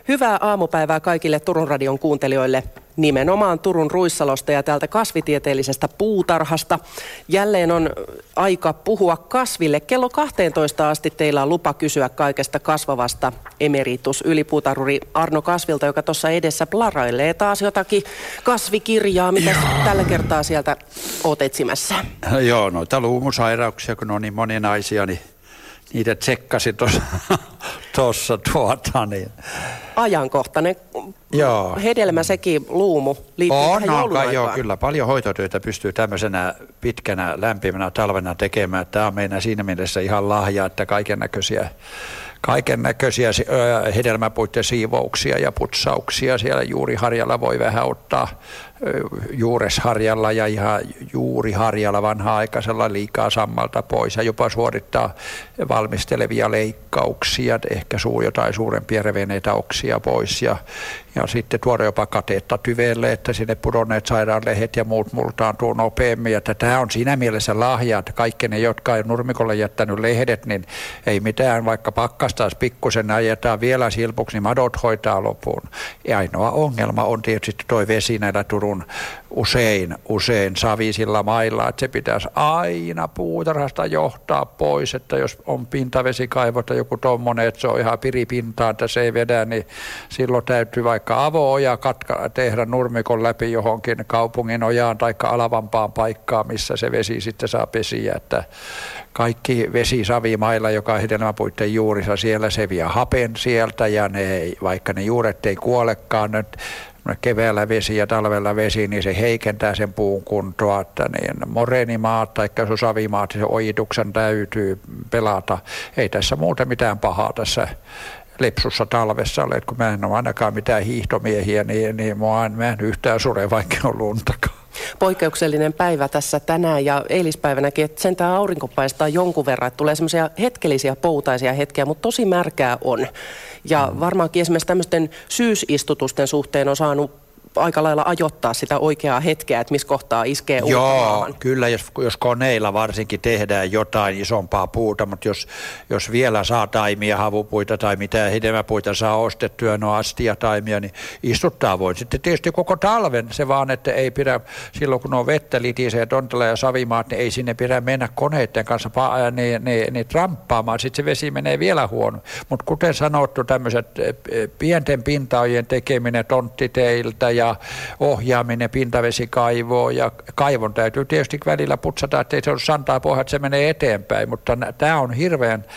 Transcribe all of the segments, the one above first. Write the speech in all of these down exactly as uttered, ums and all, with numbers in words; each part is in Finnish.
Hyvää aamupäivää kaikille Turun radion kuuntelijoille. Nimenomaan Turun Ruissalosta ja täältä kasvitieteellisestä puutarhasta. Jälleen on aika puhua kasville. Kello kahteentoista asti teillä on lupa kysyä kaikesta kasvavasta emeritus ylipuutarhuri Arno Kasvilta, joka tuossa edessä plarailee taas jotakin kasvikirjaa. Mitä tällä kertaa sieltä oot etsimässä? Joo, noita luumusairauksia, kun on niin moninaisia, niin niitä tsekkasin tuossa tuota niin. Ajankohtainen joo. Hedelmä sekin luumu liittyy on, tähän joulunaikaan. Joo, kyllä paljon hoitotyötä pystyy tämmöisenä pitkänä lämpimänä talvena tekemään. Tämä on meidän siinä mielessä ihan lahja, että kaiken näköisiä kaiken näköisiä hedelmäpuitten siivouksia ja putsauksia siellä juuriharjalla voi vähän ottaa juuresharjalla ja ihan juuriharjalla vanha-aikaisella liikaa sammalta pois ja jopa suorittaa valmistelevia leikkauksia, ehkä suu jotain suurempia reveneitä oksia pois ja, ja sitten tuoda jopa kateetta tyveelle, että sinne pudonneet sairaanlehet ja muut multaantuu nopeammin. Ja tämä on siinä mielessä lahja, että kaikki ne, jotka ei nurmikolle jättänyt lehdet, niin ei mitään, vaikka pakkastaisi pikkusen ajetaan vielä silpuksi, niin madot hoitaa lopun. Ja ainoa ongelma on tietysti tuo vesi näillä Turun usein, usein savisilla mailla, että se pitäisi aina puutarhasta johtaa pois, että jos on pintavesikaivot tai joku tommonen, että se on ihan piripintaan, että se ei vedä, niin silloin täytyy vaikka avo-oja katka, tehdä nurmikon läpi johonkin kaupungin ojaan tai alavampaan paikkaan, missä se vesi sitten saa pesiä, että kaikki vesi savimailla, joka on hedelmäpuitten juurissa, siellä se vie hapen sieltä ja ne, vaikka ne juuret ei kuolekaan nyt, keväällä vesi ja talvella vesi, niin se heikentää sen puun kuntoa, että niin moreenimaat tai savimaat, se ojituksen täytyy pelata. Ei tässä muuta mitään pahaa tässä lepsussa talvessa ole, että kun mä en ole ainakaan mitään hiihtomiehiä, niin, niin mua en, mä en yhtään sure, vaikka on luntakaan. Poikkeuksellinen päivä tässä tänään ja eilispäivänäkin, että sentään aurinko paistaa jonkun verran, että tulee semmoisia hetkellisiä poutaisia hetkiä, mutta tosi märkää on. Ja varmaankin esimerkiksi tämmöisten syysistutusten suhteen on saanut aika lailla ajoittaa sitä oikeaa hetkeä, että missä kohtaa iskee uutta maahan. Joo, kyllä, jos, jos koneilla varsinkin tehdään jotain isompaa puuta, mutta jos, jos vielä saa taimia, havupuita tai mitä hedelmäpuita saa ostettua, no astiataimia, niin istuttaa voi. Sitten tietysti koko talven se vaan, että ei pidä, silloin kun on vettä litisee, tontela ja savimaat, niin ei sinne pidä mennä koneiden kanssa niin, niin, niin tramppaamaan, sitten se vesi menee vielä huono. Mutta kuten sanottu, tämmöiset pienten pintaojen tekeminen tonttiteiltä ja ohjaaminen pintavesikaivoon ja kaivon täytyy tietysti välillä putsata, ettei se ole santaa pohjaa, että se menee eteenpäin, mutta tämä on hirveän,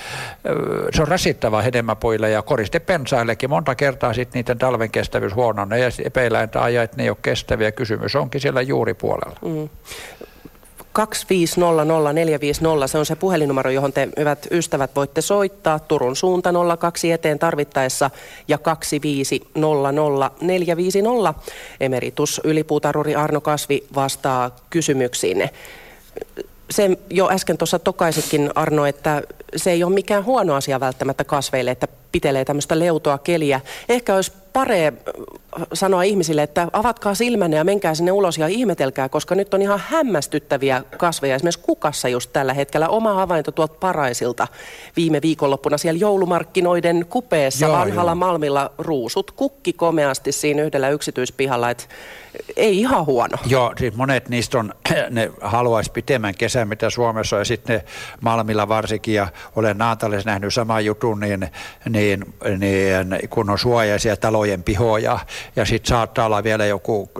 se on rasittava hedelmäpuille ja koristepensaillekin. Monta kertaa sitten niiden talven kestävyys huononee ja epäillään ajaa, että ne ei ole kestäviä. Kysymys onkin siellä juuripuolella. Mm. kaksi viisi nolla nolla neljä viisi nolla, se on se puhelinnumero, johon te, hyvät ystävät, voitte soittaa. Turun suunta nolla kaksi eteen tarvittaessa ja kaksi viisi nolla nolla neljä viisi nolla. Emeritus ylipuutarhuri Arno Kasvi vastaa kysymyksiinne. Se jo äsken tuossa tokaisitkin, Arno, että se ei ole mikään huono asia välttämättä kasveille, että pitelee tämmöistä leutoa keliä. Ehkä olisi paree sanoa ihmisille, että avatkaa silmänne ja menkää sinne ulos ja ihmetelkää, koska nyt on ihan hämmästyttäviä kasveja. Esimerkiksi kukassa just tällä hetkellä. Oma havainto tuolta Paraisilta viime viikonloppuna siellä joulumarkkinoiden kupeessa joo, vanhalla joo. Malmilla ruusut kukki komeasti siinä yhdellä yksityispihalla, että ei ihan huono. Joo, siis monet niistä on, ne haluaisi pitemmän kesän, mitä Suomessa on, ja sitten ne Malmilla varsinkin, ja olen Naantalissa nähnyt saman jutun, niin, niin, niin kun on suojaisia talojen pihoja, ja sitten saattaa olla vielä joku,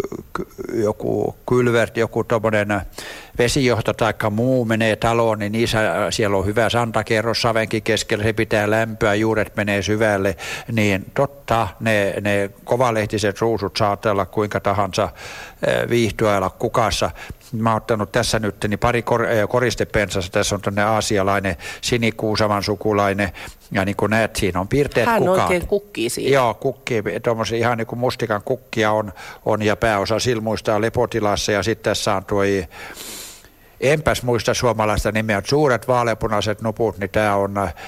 joku kylvert, joku tommoinen vesijohto tai muu menee taloon, niin niissä, siellä on hyvä santakerros savenkin keskellä, se pitää lämpöä, juuret menee syvälle, niin totta, ne, ne kovalehtiset ruusut saattaa olla kuinka tahansa viihtyä kukassa. Mä oon ottanut tässä nyt niin pari kor- koristepensassa, tässä on tämmöinen aasialainen sinikuusaman sukulainen, ja niin kuin näet, siinä on piirteet kukat. Hän oikein kukkii siinä. Joo, kukkii, tuommoisia ihan niin kuin mustikan kukkia on, on ja pääosa silmuista on lepotilassa, ja sitten tässä on tuo, enpäs muista suomalaista nimeä, suuret vaaleapunaiset nuput, niin tämä on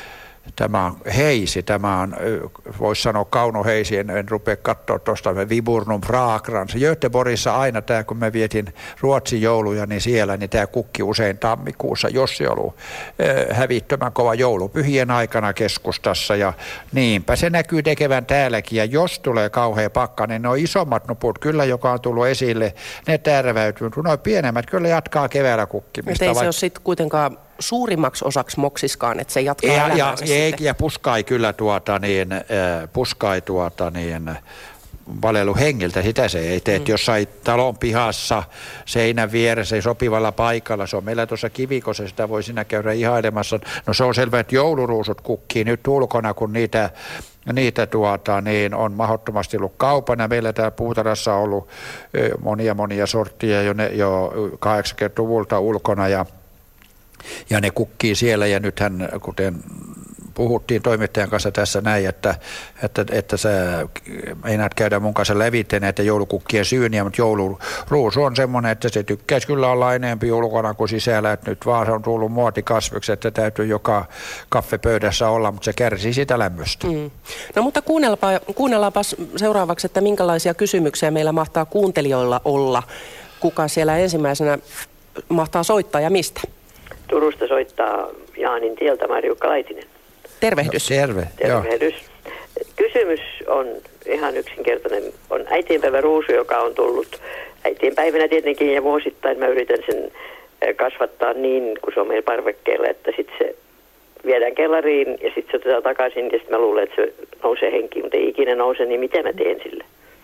Tämä on heisi, tämä on, voisi sanoa kaunoheisi, en, en rupea katsoa tuosta Viburnum fragrans. Göteborgissa aina tämä, kun mä vietin Ruotsin jouluja, niin siellä niin tämä kukki usein tammikuussa, jos se on ollut äh, hävittömän kova joulupyhien aikana keskustassa. Ja niinpä se näkyy tekevän täälläkin. Ja jos tulee kauhea pakka, niin nuo isommat nuput kyllä, joka on tullut esille, ne tärväytyy. Nuo pienemmät kyllä jatkaa keväällä kukkimista. Ei se ole sitten kuitenkaan suurimmaksi osaksi moksiskaan, että se jatkaa ja, elämäänsä ja, sitten. Ja puskai kyllä tuota niin, äh, puskai tuota niin, valelu hengiltä, sitä se ei tee. Mm. Jossain talon pihassa, seinän vieressä, sopivalla paikalla, se on meillä tuossa kivikossa, sitä voi siinä käydä ihailemassa. No se on selvä, että jouluruusut kukkii nyt ulkona, kun niitä Niitä tuota, niin on mahdottomasti ollut kaupana. Meillä täällä puutarhassa on ollut monia monia sorttia jo, ne, jo kahdeksankymmentäluvulta ulkona ja Ja ne kukkii siellä ja nythän, kuten puhuttiin toimittajan kanssa tässä näin, että, että, että sä meinaat käydä mun kanssa lävitse näitä joulukukkien syyniä, mutta jouluruusu on semmoinen, että se tykkäisi kyllä olla enempi ulkona kuin sisällä, että nyt vaan on tullut muotikasviksi, että täytyy joka kaffepöydässä olla, mutta se kärsii sitä lämmöstä. Mm. No mutta kuunnellaanpa, kuunnellaanpas seuraavaksi, että minkälaisia kysymyksiä meillä mahtaa kuuntelijoilla olla, kuka siellä ensimmäisenä mahtaa soittaa ja mistä? Turusta soittaa Jaanin tieltä Marjukka Laitinen. Tervehdys. No, terve. Tervehdys. Joo. Kysymys on ihan yksinkertainen. On äitienpäivä ruusu, joka on tullut äitienpäivänä tietenkin ja vuosittain mä yritän sen kasvattaa niin, kun se on meillä parvekkeella, että sitten se viedään kellariin ja sitten se otetaan takaisin ja sitten mä luulen, että se nousee henkiin, mutta ei ikinä nouse, niin mitä mä teen sille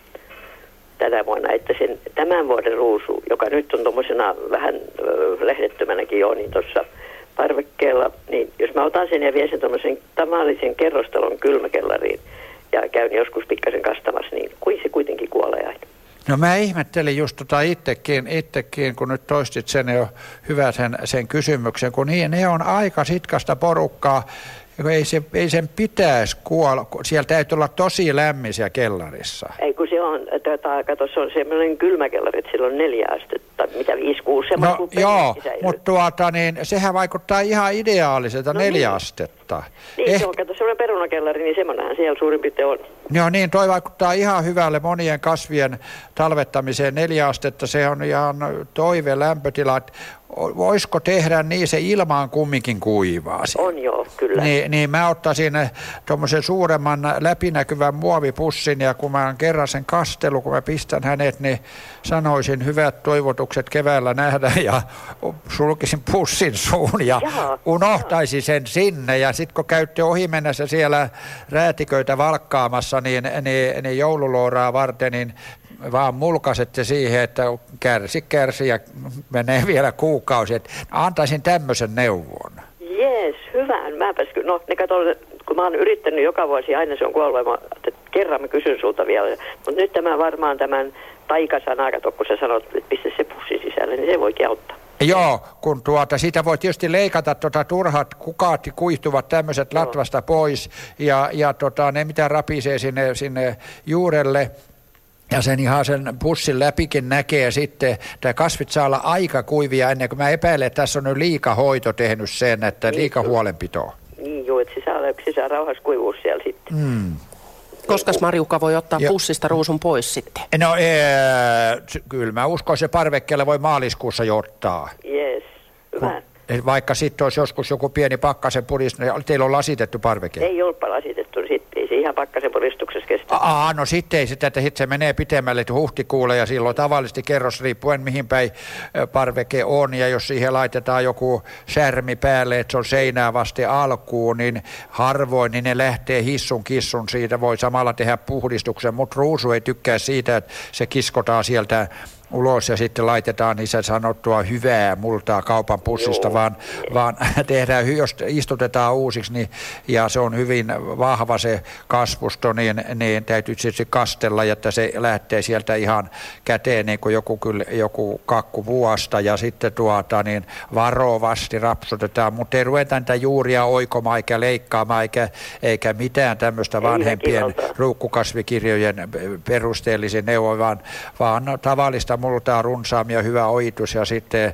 tänä vuonna, että sen tämän vuoden ruusu, joka nyt on tuommoisena vähän ö, lehdettömänäkin jo, niin tuossa parvekkeella, niin jos mä otan sen ja vien sen tuommoisen tavallisen kerrostalon kylmäkellariin ja käyn joskus pikkasen kastamassa, niin kuin se kuitenkin kuolee aina. No mä ihmettelin just tota itsekin, itsekin, kun nyt toistit sen jo hyvä sen, sen kysymyksen, kun niin, ne on aika sitkasta porukkaa. Ei, se, ei sen pitäisi kuolla, siellä täytyy olla tosi lämmin siellä kellarissa. Ei kun se on, tota, kato, se on semmoinen kylmäkellari, että sillä on neljä astetta, mitä viisi, kuusi, semmoinen no, joo, mutta tuota, niin, sehän vaikuttaa ihan ideaaliselta, no neljä niin. astetta. Niin, eh... se on, kato, semmoinen perunakellari, niin semmoinenhan siellä suurin piirtein on. Joo niin, toi vaikuttaa ihan hyvälle monien kasvien talvettamiseen. Neljä astetta, se on ihan toive lämpötila. Voisiko tehdä niin, se ilmaan kumminkin kuivaa? On joo, kyllä. Niin, niin mä ottaisin tuommoisen suuremman läpinäkyvän muovipussin ja kun mä oon kerran sen kastelu, kun mä pistän hänet, niin sanoisin hyvät toivotukset keväällä nähdä ja sulkisin pussin suun ja Jaha, unohtaisin jaha. sen sinne. Ja sitten kun käytte ohimennässä siellä räätiköitä valkkaamassa, niin, niin, niin joululooraa varten, niin vaan mulkaisette siihen, että kärsi, kärsi ja menee vielä kuukausi. Et antaisin tämmöisen neuvon. Jees, hyvä. Mäpäs, no ne kato, kun mä oon yrittänyt joka vuosi, aina se on kuollut, että kerran mä kysyn sulta vielä. Mutta nyt tämä varmaan tämän taikasanaa, kato, kun sä sanot, että pistä se pussi sisälle, niin se voikin auttaa. Joo, kun tuota, siitä voi tietysti leikata tuota, turhat kukaat kuihtuvat tämmöiset latvasta pois ja, ja tota, ne mitä rapisee sinne, sinne juurelle. Ja sen ihan sen pussin läpikin näkee sitten, että kasvit saa olla aika kuivia ennen kuin mä epäilen, että tässä on nyt liika hoito tehnyt sen, että niin, liika huolenpitoa. Niin joo, että se saa, se saa rauhassa kuivuus siellä sitten. Mm. Koskas Marjukka voi ottaa ja pussista ruusun pois sitten? No ee, kyllä mä uskon, se parvekkeella voi maaliskuussa jo ottaa. Jees, hyvä. Kun, vaikka sitten olisi joskus joku pieni pakkasen puristus, niin teillä on lasitettu parveke? Ei olepa lasitettu, sitten ei se ihan pakkasen puristuksessa kestä. Aa, no sitten ei sitä, että sit se menee pitemmälle, että huhtikuulle ja silloin tavallisesti kerros riippuen mihin päin parveke on ja jos siihen laitetaan joku särmi päälle, että se on seinää vasten alkuun, niin harvoin niin ne lähtee hissun kissun, siitä voi samalla tehdä puhdistuksen, mutta ruusu ei tykkää siitä, että se kiskotaan sieltä ulos ja sitten laitetaan niin sanottua hyvää multaa kaupan pussista, Joo. vaan, vaan tehdään, jos istutetaan uusiksi niin, ja se on hyvin vahva se kasvusto, niin, niin täytyy sitten kastella, että se lähtee sieltä ihan käteen niin kuin joku, kyllä, joku kakku vuosta ja sitten tuota, niin varovasti rapsutetaan, mutta ei ruveta niitä juuria oikomaan eikä leikkaamaan eikä, eikä mitään tämmöistä vanhempien ruukkukasvikirjojen perusteellisen neuvon, vaan, vaan tavallista multaa runsaamia, hyvä ojitus ja sitten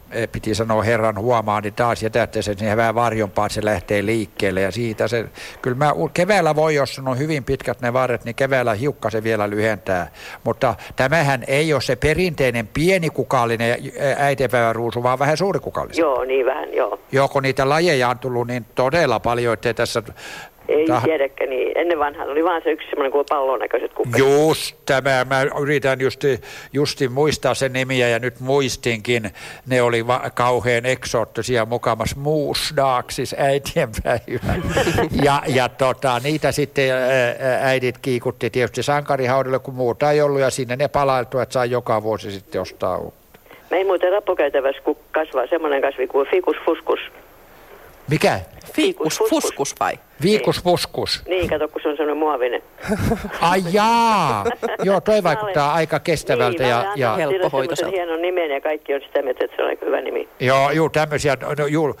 piti sanoa herran huomaa, niin taas jätätte sen siihen vähän varjompaan, että se lähtee liikkeelle ja siitä se, kyllä mä keväällä voi, jos on hyvin pitkät ne varret, niin keväällä hiukkasen vielä lyhentää, mutta tämähän ei ole se perinteinen pienikukallinen äitienpäiväruusu, vaan vähän suurikukallinen. Joo, niin vähän, joo. Joo, kun niitä lajeja on tullut niin todella paljon, ettei tässä... Ei Tah- tiedäkään, niin ennen vanhaan oli vaan se yksi semmoinen kuin pallon näköiset kukkaset. Just tämä, mä yritän justi, justi muistaa sen nimiä ja nyt muistinkin, ne oli va- kauhean eksoottisia mukamas muusdaaksis äitienpäivä. ja ja tota, niitä sitten ää, äidit kiikutti tietysti sankarihaudelle, kun muuta ei ollut ja sinne ne palailtu, että saa joka vuosi sitten ostaa uutta. Mä ei muuten rappukäytävässä kasvaa semmoinen kasvi kuin ficus fuscus. Mikä? Fiikus fuskus vai? Viikus fuskus. Niin, kato, kun se on semmoinen muovinen. Ai jaa! Joo, toi vaikuttaa olen, aika kestävältä niin, ja, ja helppohoitoiselta. Hienon nimen ja kaikki on sitä mieltä, että se on aika hyvä nimi. Joo, juu, tämmöisiä, no, juu,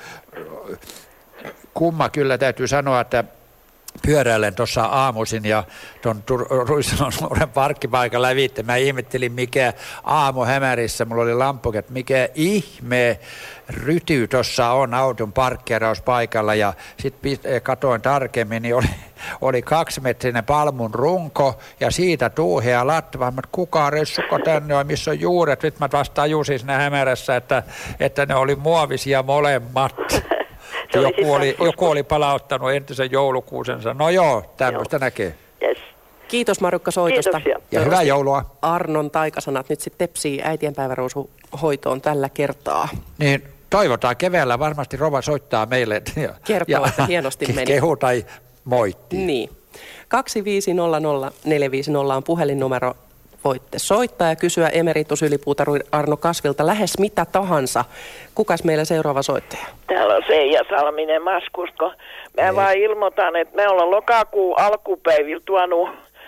kumma kyllä täytyy sanoa, että pyöräilen tuossa aamuisin ja tuon Ruissalon parkkipaikan lävitte. Mä ihmettelin, mikä aamu hämärissä, mulla oli lampukin, että mikä ihme ryty tuossa on auton parkkeerauspaikalla ja sitten katoin tarkemmin, niin oli, oli kaksimetrinen palmun runko ja siitä tuuhea latva. Mä kuka ressukko tänne on, missä on juuret? Nyt mä vasta tajusin siinä hämärässä, että, että ne oli muovisia molemmat. Joku oli, joku oli palauttanut entisen joulukuusensa. No joo, tämmöistä näkee. Yes. Kiitos Marukka soitosta. Kiitoksia. Ja hyvää joulua. Arnon taikasanat nyt sitten tepsii äitienpäiväruusuhoitoon tällä kertaa. Niin toivotaan keväällä, varmasti Rova soittaa meille. Ja, kertoo, ja, että hienosti meni. Kehu tai moittii. Niin. kaksi viisi nolla nolla neljä viisi nolla on puhelinnumero. Voitte soittaa ja kysyä emeritusylipuutari Arno Kasvilta lähes mitä tahansa. Kukas meillä seuraava soittaja? Täällä on Seija Salminen Maskusko. Mä Ei. vaan ilmoitan, että me ollaan lokakuun alkupäivillä tuonut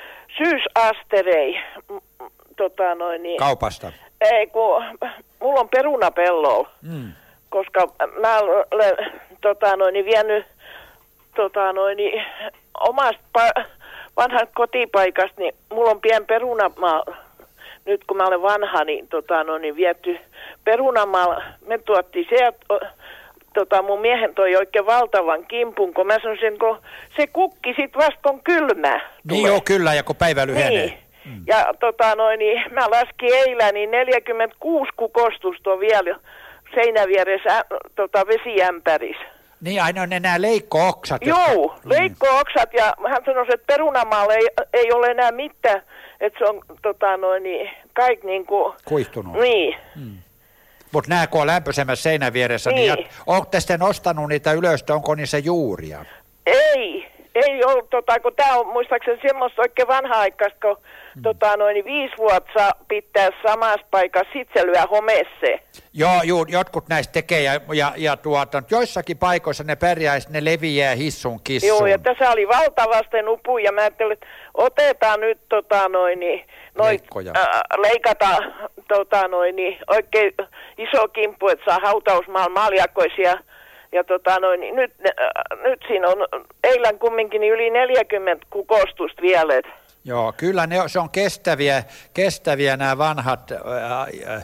syysasterei. Tota noin, niin, kaupasta? Ei, kun mulla on perunapellolla, mm. koska mä olen tota noin, vienyt tota noin, omasta pa- vanhasta kotipaikasta, niin mulla on pien perunamaa. Nyt kun mä olen vanha, niin, tota, no, niin viety perunamaa. Me tuottiin se, tota, mun miehen toi oikein valtavan kimpun, kun mä sanoisin, kun se kukki sit vasta kun kylmä. Niin joo, kyllä, ja kun päivä lyhenee. Niin. Mm. Ja tota, no, niin, mä laskin eilen, niin neljäkymmentäkuusi kukostusta on vielä seinävieressä tota, vesiämpärissä. Niin aina ne nämä leikko-oksat. Joo, jotka... leikko-oksat ja hän sanoi, että perunamaalla ei, ei ole enää mitään, että se on tota noin niin, kaikki niin kuin... kuihtunut. Niin. Hmm. Mutta nämä kun on lämpöisemmässä seinän vieressä, niin, niin onko sitten nostanut niitä ylös, onko niissä juuria? Ei, ei ole, tota, kun tämä on muistaakseni semmoista oikein vanha-aikaista, kun hmm. tota noin viisi vuotta saa pitää samassa paikassa, sit se lyö homeeseen. Joo, juu, jotkut näistä tekee ja, ja, ja tuota, joissakin paikoissa ne pärjäis, ne leviää hissun kissun. Joo, ja tässä oli valtavasti nupu ja mä ajattelin, että otetaan nyt tota noin, noin äh, leikata tota noin, oikein iso kimppu, että saa hautausmaalla maljakoisia. Ja tota noin, nyt, äh, nyt siinä on eilen kumminkin yli neljäkymmentä kukostusta vielä. Joo, kyllä ne, se on kestäviä, kestäviä nämä vanhat ää, ää,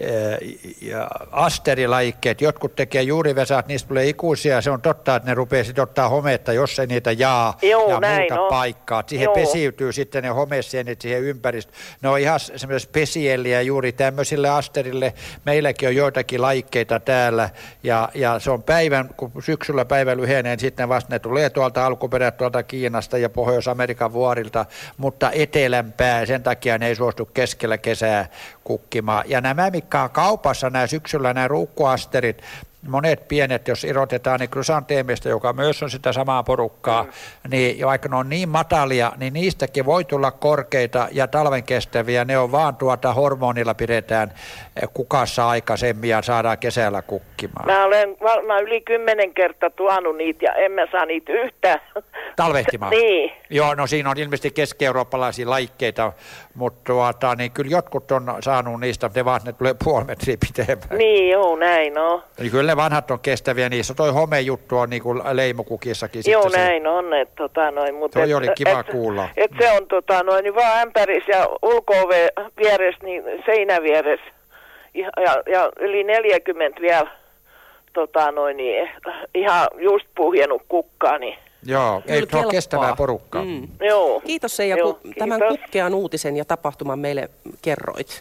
ää, asterilajikkeet. Jotkut tekee juurivesat, niistä tulee ikuisia. Se on totta, että ne rupeaa sitten ottaa hometta, jos ei niitä jaa Joo, ja näin, muuta no. paikkaa. Siihen Joo. pesiytyy sitten ne homeseenit siihen ympäristöön. Ne on ihan semmoisia spesielliä juuri tämmöisille asterille. Meilläkin on joitakin lajikkeita täällä ja, ja se on päivän, kun syksyllä päivä lyhenee, niin sitten vasta ne tulee tuolta alkuperät tuolta Kiinasta ja Pohjois-Amerikan vuorilta, mutta etelämpää, sen takia ne ei suostu keskellä kesää kukkimaan. Ja nämä, mitkä on kaupassa, nämä syksyllä nämä ruukkuasterit, monet pienet, jos erotetaan niin krysanteemista, joka myös on sitä samaa porukkaa, mm. niin vaikka ne on niin matalia, niin niistäkin voi tulla korkeita ja talven kestäviä. Ne on vaan tuota hormonilla pidetään kukassa aikaisemmin ja saadaan kesällä kukkimaan. Mä olen varmaan yli kymmenen kertaa tuonut niitä ja en mä saa niitä yhtään. Talvehtimaan? Niin. Joo, no siinä on ilmeisesti keski-eurooppalaisia laikkeita, mutta tuota, niin kyllä jotkut on saanut niistä, ne vaan ne tulee puoli metriä pitemmän. Niin, joo, näin on. Niin kyllä vanhat on kestäviä, niissä toi homejuttu on niin kuin leimukukissakin. Joo, se, näin on. Et, tota, noin, mutta toi et, oli kiva et, kuulla. Et se on tota, noin, niin vaan ämpärissä ja ulko-ove vieressä, niin seinä vieressä. ja, ja, ja yli neljäkymmentä vielä tota, noin, niin, ihan just puhjennut kukkaa. Niin. Joo, ei ole kestävää porukkaa. Mm. Joo. Kiitos Seija, kun tämän kukkean uutisen ja tapahtuman meille kerroit.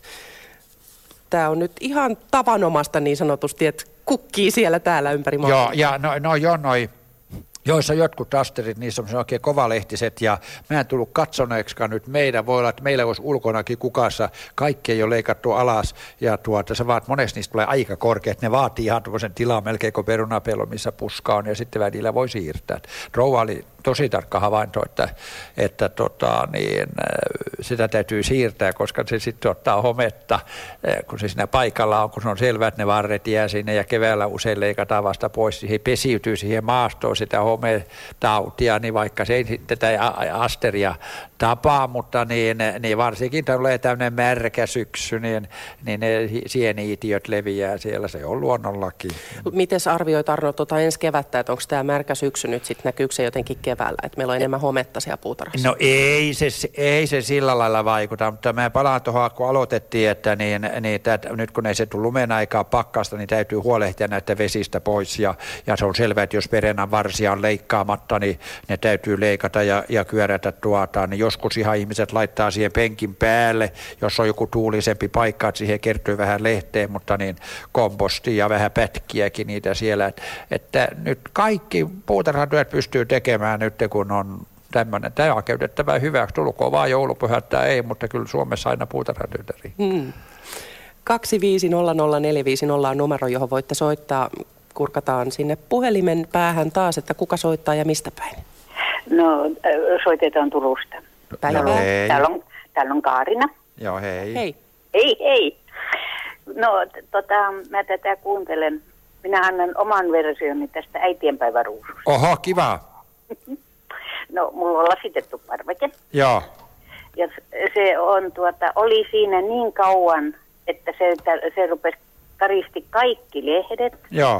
Tämä on nyt ihan tavanomasta niin sanotusti, että kukkii siellä täällä ympäri maailmaa. Joo, ja no, no joo, noi, joissa jotkut asterit, niissä on oikein kovalehtiset, ja mä en tullut katsoneeksikaan nyt meidän. Voi olla, että meillä olisi ulkonakin kukassa, kaikki ei ole leikattu alas, ja tuota, se vaat, monesti niistä tulee aika korkeat. Ne vaatii ihan tuollaisen tilaa melkein kuin perunapello, missä puska on, ja sitten välillä voi siirtää. Rouva oli tosi tarkka havainto, että, että tota, niin, sitä täytyy siirtää, koska se sitten ottaa hometta, kun se siinä paikalla on, kun se on selvä, että ne varret jää sinne, ja keväällä usein leikataan vasta pois, siihen pesiytyy siihen maastoon sitä hometautia, niin vaikka se ei sitten tätä asteria tapaa, mutta niin, niin varsinkin tulee tämmöinen märkä syksy, niin, niin ne sieni-itiöt leviää siellä, se on luonnonlaki. Miten arvioit, Arno, tuota ensi kevättä, että onko tämä märkä syksy nyt sitten, näkyykö se jotenkin keväällä, että meillä on enemmän hometta siellä puutarhassa? No ei se, ei se sillä lailla vaikuta, mutta mä palaan tuohon, kun aloitettiin, että niin, niin tät, nyt kun ei se tule lumen aikaa pakkasta, niin täytyy huolehtia näitä vesistä pois, ja, ja se on selvää, että jos perennan varsia on leikkaamatta, niin ne täytyy leikata ja, ja kyörätä tuota, niin joskus ihan ihmiset laittaa siihen penkin päälle, jos on joku tuulisempi paikka, että siihen kertyy vähän lehteen, mutta niin kompostia ja vähän pätkiäkin niitä siellä, että, että nyt kaikki puutarhatyöt pystyy tekemään nyt, kun on tämmöinen, tämä on käytettävä hyväksi, tulkoon vaan joulupyhät tai ei, mutta kyllä Suomessa aina puutarhatyötä riittää. Hmm. kaksi viisi nolla nolla neljä viisi nolla on numero, johon voitte soittaa. Kurkataan sinne puhelimen päähän taas, että kuka soittaa ja mistä päin? No, soitetaan Turusta. Päivää. No, täällä, on, täällä on Kaarina. Joo, hei. Hei. Hei, hei. No, tota, mä tätä kuuntelen. Minä annan oman versioni tästä äitienpäiväruususta. Oho, kiva. No, mulla on lasitettu parveke. Joo. Ja se on, tuota, oli siinä niin kauan, että se, se rupesi karisti kaikki lehdet. Joo.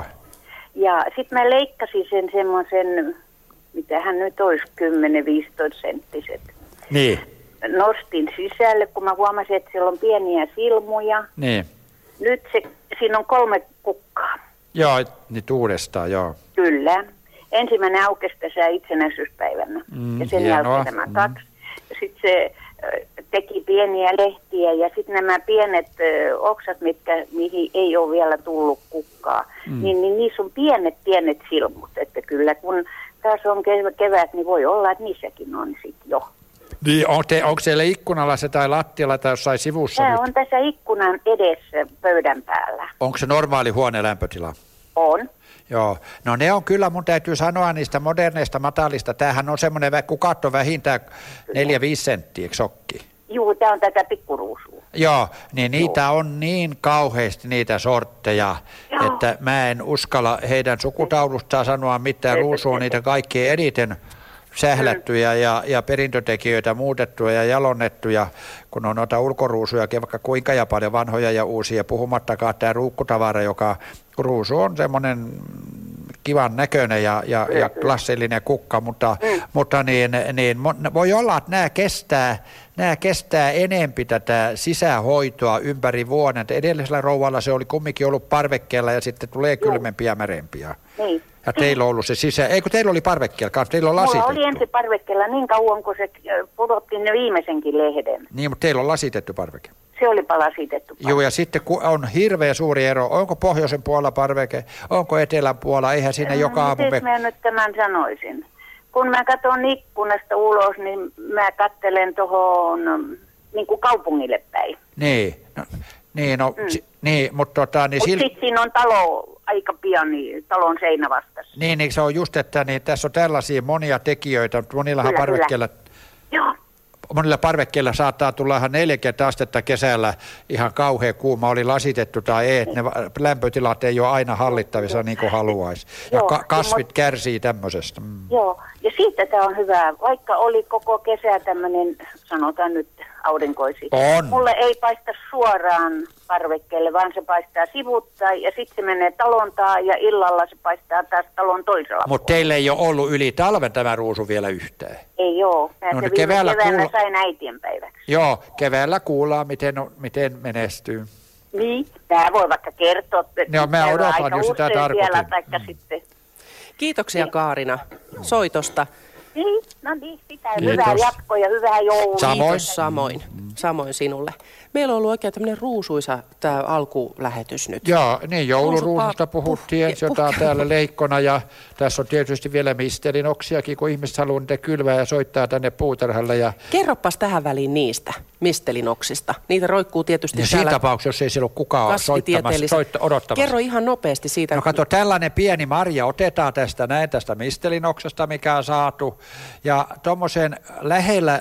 Ja sitten mä leikkasin sen semmoisen, mitähän nyt olisi, kymmenen viisitoista senttiset. Niin. Nostin sisälle, kun mä huomasin, että siellä on pieniä silmuja. Niin. Nyt se, siinä on kolme kukkaa. Joo, nyt uudestaan, joo. Kyllä. Ensimmäinen aukesi tässä itsenäisyyspäivänä. Mm, ja sen hienoa. jälkeen nämä kaksi. Ja sitten se teki pieniä lehtiä ja sitten nämä pienet ö, oksat, mitkä, mihin ei ole vielä tullut kukkaa, mm. niin, niin niissä on pienet, pienet silmut. Että kyllä kun taas on kevät, niin voi olla, että niissäkin on sitten jo. Niin, on te, onko siellä ikkunalla se tai lattialla tai jossain sivussa Tämä nyt? on tässä ikkunan edessä pöydän päällä. Onko se normaali huoneen lämpötila? On. Joo, no ne on kyllä, mun täytyy sanoa niistä moderneista matalista. Tämähän on semmoinen, kukat on vähintään neljä viisi senttiä, eikö sokki? Juu, tämä on tätä pikkuruusua. Joo, niin niitä Joo. on niin kauheasti niitä sortteja, Joo. että mä en uskalla heidän sukutaulustaan sanoa mitään. Ruusu on niitä kaikkein eniten sählättyjä ja, ja perintötekijöitä muutettuja ja jalonnettuja, kun on noita ulkoruusuja, vaikka kuinka ja paljon vanhoja ja uusia, puhumattakaan tämä ruukkutavara, joka ruusu on semmoinen kivan näköinen ja, ja, ja klassillinen kukka, mutta, mm. mutta niin, niin, voi olla, että nämä kestää, nämä kestää enempi tätä sisähoitoa ympäri vuoden. Että edellisellä rouvalla se oli kumminkin ollut parvekkeella ja sitten tulee kylmempiä ja märempiä. Niin. Ja teillä on ollut se sisä... Eikö teillä oli parvekkeella kanssa? Teillä on lasitettu. Mulla oli ensin parvekkeella niin kauan, kun se pudotti ne viimeisenkin lehden. Niin, mutta teillä on lasitettu parveke. Se oli lasitettu parveke. Joo, ja sitten on hirveä suuri ero. Onko pohjoisen puolella parveke? Onko etelän puolella? Eihän siinä joka aamu... Miten mä nyt tämän sanoisin? Kun mä katson ikkunasta ulos, niin mä katselen tuohon niin kuin kaupungille päin. Niin, no, niin, no, mm. si, niin mutta tota... Niin Mutta sil... sitten siinä on talo aika pian, niin talon seinä vastassa. Niin, niin se on just, että niin, tässä on tällaisia monia tekijöitä, mutta monillahan parvekkeilla... Joo. Monilla parvekkeilla saattaa tulla ihan neljäkymmentä astetta kesällä, ihan kauhean kuuma, oli lasitettu tai ei, että ne lämpötilat ei ole aina hallittavissa niin kuin haluaisi. Ja Joo, ka- kasvit mutta... kärsii tämmöisestä. Mm. Joo, ja siitä tämä on hyvä, vaikka oli koko kesä tämmöinen, sanotaan nyt aurinkoisi. On. Mulle ei paista suoraan parvekkeelle, vaan se paistaa sivuttain ja sitten se menee talontaan ja illalla se paistaa taas talon toisella. Mutta teille ei ole ollut yli talven tämä ruusu vielä yhtään? Ei ole. No, se keväällä keväällä kuul... sain äitienpäiväksi. Joo, keväällä kuullaan, miten, miten menestyy. Niin, tämä voi vaikka kertoa, että no, mä odotan, aika jos sitä usein siellä, tarkoitin. taikka sitten. Kiitoksia Kaarina soitosta. Niin, no niin, sitä Kiitos. hyvää jatkoa ja hyvää joulua. Samoin. Kiitos samoin. Samoin sinulle. Meillä on ollut oikein tämmöinen ruusuisa tämä alkulähetys nyt. Joo, niin jouluruususta Ruusupa- puhuttiin, puh- jota on puh- täällä leikkona ja tässä on tietysti vielä mistelinoksiakin, kun ihmiset haluaa niitä kylvää ja soittaa tänne puutarhalle. Ja, Kerropas tähän väliin niistä mistelinoksista. Niitä roikkuu tietysti ja siinä täällä tapauksessa, jos ei siellä ole kukaan soittamassa, kasvitieteelliset. soitta, odottamassa. Kerro ihan nopeasti siitä. No kato, tällainen pieni marja otetaan tästä näin tästä mistelinoksesta, mikä on saatu. Ja tuommoisen lähellä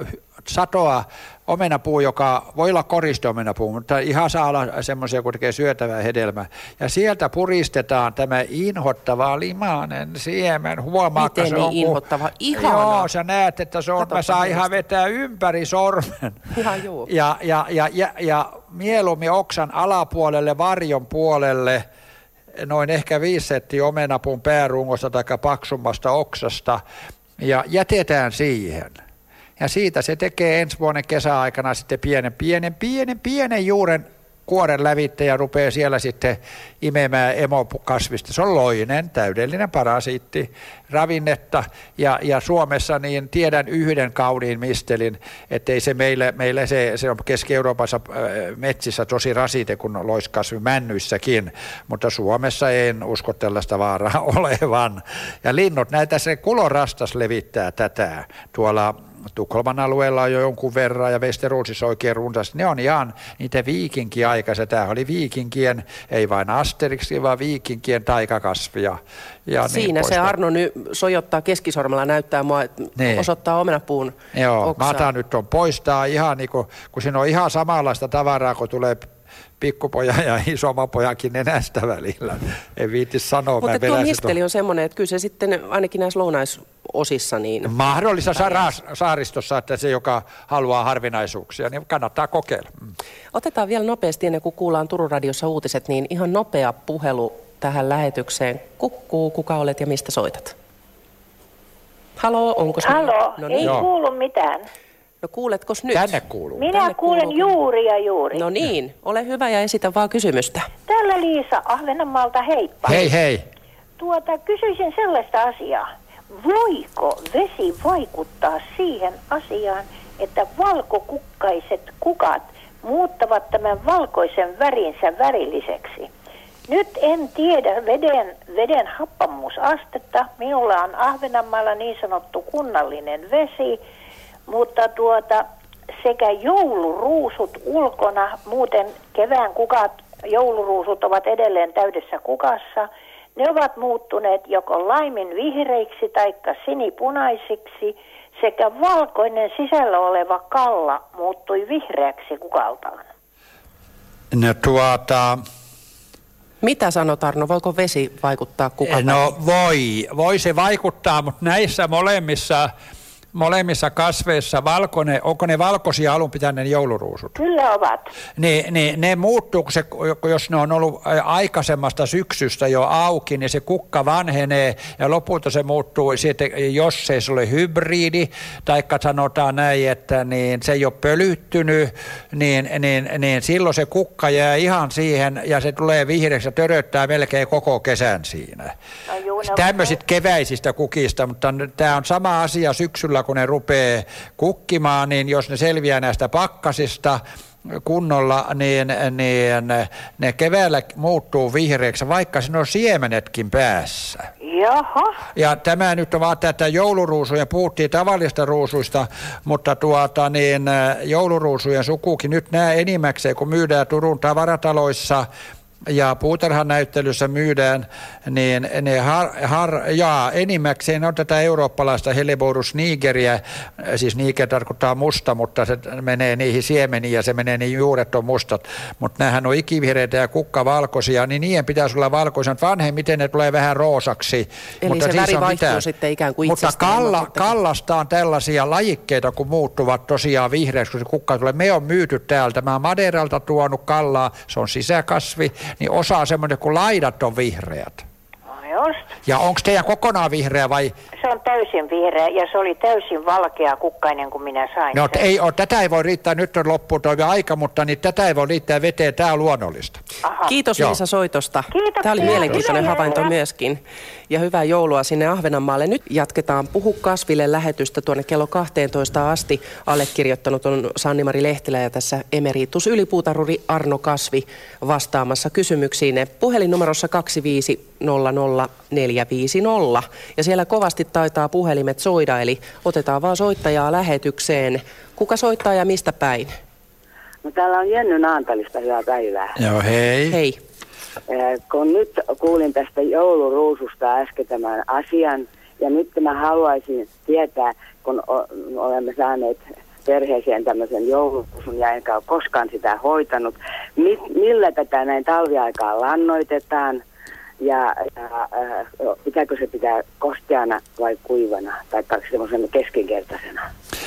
satoa omenapuu, joka voi olla koristeomenapuu, mutta ihan saa olla semmoisia, kun tekee syötävää hedelmää. Ja sieltä puristetaan tämä inhottava limainen siemen. Huomaatko, Miten se niin on, kun- inhottava? Ihanaa. Joo, sä näet, että se on, Katoppa mä saan tuosta. ihan vetää ympäri sormen. Ihan juu. Ja, ja, ja, ja, ja mieluummin oksan alapuolelle, varjon puolelle, noin ehkä viisi senttiä omenapuun päärungosta tai paksummasta oksasta, ja jätetään siihen. Ja siitä se tekee ensi vuoden kesäaikana sitten pienen, pienen, pienen, pienen juuren kuoren lävitse ja rupeaa siellä sitten imemään emokasvista. Se on loinen, täydellinen parasiitti, ravinnetta. Ja, ja Suomessa niin tiedän yhden kauniin mistelin, ettei se meillä, meillä se, se on Keski-Euroopassa metsissä tosi rasite, kun loiskasvi männyissäkin, mutta Suomessa en usko tällaista vaaraa olevan. Ja linnut, näitä se kulorastas levittää tätä tuolla Tukholman alueella on jo jonkun verran ja Westerosissa oikein runsaasti. Ne on ihan niitä viikinkiaikaisia. Tämä oli viikinkien, ei vain Asterixin, vaan viikinkien taikakasvia. Ja Siinä niin se Arno nyt sojottaa keskisormella, näyttää mua, niin. osoittaa omenapuun Joo, oksaa. mä otan nyt on poistaa ihan niin kuin, kun siinä on ihan samanlaista tavaraa, kun tulee pikkupojan ja isomman pojankin nenästä välillä. En viitti sanoa. Mutta tuo misteli on semmoinen, että kyllä se sitten ainakin näissä lounaisosissa niin... Mahdollisessa saaristossa, että se, joka haluaa harvinaisuuksia, niin kannattaa kokeilla. Otetaan vielä nopeasti, ennen kuin kuullaan Turun radiossa uutiset, niin ihan nopea puhelu tähän lähetykseen. Kukkuu, kuka olet ja mistä soitat? Haloo, onko se? Halo, No ei niin. kuulu mitään. No kuuletkos nyt? Tänne kuuluu. Minä Tänne kuulen kuuluu. juuri ja juuri. No niin, ole hyvä ja esitä vaan kysymystä. Täällä Liisa Ahvenanmaalta, heippa. Hei hei. Tuota, kysyisin sellaista asiaa. Voiko vesi vaikuttaa siihen asiaan, että valkokukkaiset kukat muuttavat tämän valkoisen värinsä värilliseksi? Nyt en tiedä veden, veden happamuusastetta. Minulla on Ahvenanmaalla niin sanottu kunnallinen vesi, mutta tuota, sekä jouluruusut ulkona, muuten kevään kukat, jouluruusut ovat edelleen täydessä kukassa. Ne ovat muuttuneet joko laimin vihreiksi tai sinipunaisiksi, sekä valkoinen sisällä oleva kalla muuttui vihreäksi kukaltaan. No tuota... Mitä sanot Arno, voiko vesi vaikuttaa kukaan? No voi, voi se vaikuttaa, mutta näissä molemmissa, molemmissa kasveissa, valkoinen, onko ne valkoisia alun pitäneet jouluruusut? Kyllä ovat. Niin, niin ne muuttuu, kun se, jos ne on ollut aikaisemmasta syksystä jo auki, niin se kukka vanhenee ja lopulta se muuttuu, sitten, jos se ei ole hybridi, taikka sanotaan näin, että niin, se ei ole pölyttynyt, niin, niin, niin silloin se kukka jää ihan siihen ja se tulee vihreäksi ja töröttää melkein koko kesän siinä. No juu, no, Tämmöisistä keväisistä kukista, mutta tämä on sama asia syksyllä, kun ne rupeaa kukkimaan, niin jos ne selviää näistä pakkasista kunnolla, niin, niin ne keväällä muuttuu vihreäksi, vaikka siinä on siemenetkin päässä. Jaha. Ja tämä nyt on vaan tätä jouluruusuja, puhuttiin tavallista ruusuista, mutta tuota niin jouluruusujen sukukin nyt nämä enimmäkseen, kun myydään Turun tavarataloissa, ja puutarhanäyttelyssä myydään, niin ne har, har, jaa, enimmäkseen on tätä eurooppalaista Helleborus nigeriä, siis niger tarkoittaa musta, mutta se menee niihin siemeniin ja se menee niin juuret on mustat, mutta näähän on ikivihreitä ja kukkavalkoisia, niin niiden pitäisi olla valkoisen vanhemmiten ne tulee vähän roosaksi. Eli mutta se väri on vaihtuu mitään. sitten ikään kuin Mutta itsestään. kalla, kallasta on tällaisia lajikkeita, kun muuttuvat tosiaan vihreäksi, kun se kukka tulee. Me on myyty täältä, mä oon Maderalta tuonut kallaa, se on sisäkasvi, niin osa semmoinen, kun laidat on vihreät. No just. Ja onko teidän kokonaan vihreä vai? Se on täysin vihreä ja se oli täysin valkea kukkainen, kun minä sain No sen. ei ole, tätä ei voi riittää, nyt on loppuun toive aika, mutta niin tätä ei voi riittää veteen, tämä on luonnollista. Aha. Kiitos Joo. Liisa soitosta. Kiitoksia. Tämä oli mielenkiintoinen Hyvää havainto joulua. myöskin. Ja hyvää joulua sinne Ahvenanmaalle. Nyt jatketaan Puhu kasville -lähetystä tuonne kello kahteentoista asti. Allekirjoittanut on Sanni-Mari Lehtilä ja tässä emeritus ylipuutarhuri Arno Kasvi vastaamassa kysymyksiin. Puhelinnumerossa kaksi viisi nolla nolla neljä viisi nolla. Ja siellä kovasti taitaa puhelimet soida, eli otetaan vaan soittajaa lähetykseen. Kuka soittaa ja mistä päin? No täällä on Jenny Naantalista, hyvää päivää. Joo, hei. Hei. Eh, kun nyt kuulin tästä jouluruususta äsken tämän asian, ja nyt mä haluaisin tietää, kun o- olemme saaneet perheeseen tämmöisen jouluruusun ja enkä ole koskaan sitä hoitanut, mi- millä tätä näin talviaikaan lannoitetaan, ja, ja äh, pitääkö se pitää kosteana vai kuivana, tai semmoisena keskinkertaisena?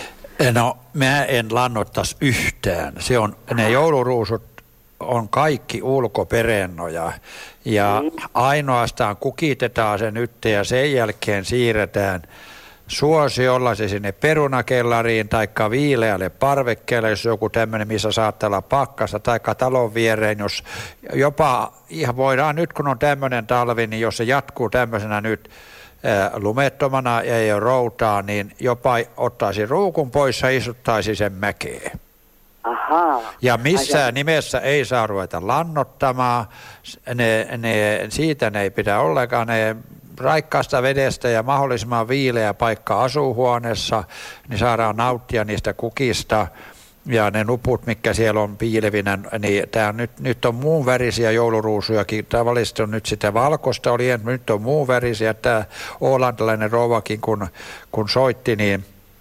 No, mä en lannoittaisi yhtään. Se on, ne jouluruusut on kaikki ulkoperennoja ja mm. ainoastaan kukitetaan se nyt ja sen jälkeen siirretään suosiolla se sinne perunakellariin taikka viileälle parvekkeelle, jos joku tämmöinen, missä saattaa olla pakkasta, taikka talon viereen, jos jopa ihan voidaan nyt, kun on tämmöinen talvi, niin jos se jatkuu tämmöisenä nyt ää, lumettomana ja ei ole routaa, niin jopa ottaisi ruukun pois ja istuttaisi sen mäkeen. Ahaa. Ja missään nimessä ei saa ruveta lannottamaan, ne, ne, siitä ne ei pidä ollenkaan, ne raikkaasta vedestä ja mahdollisimman viileä paikka asuhuoneessa, niin saadaan nauttia niistä kukista ja ne nuput, mitkä siellä on piilevinä, niin tää nyt, nyt on muun värisiä jouluruusujakin, tavallisesti on nyt sitä valkoista, oli, nyt on muun värisiä, tämä oolantilainen rouvakin kun, kun soitti, niin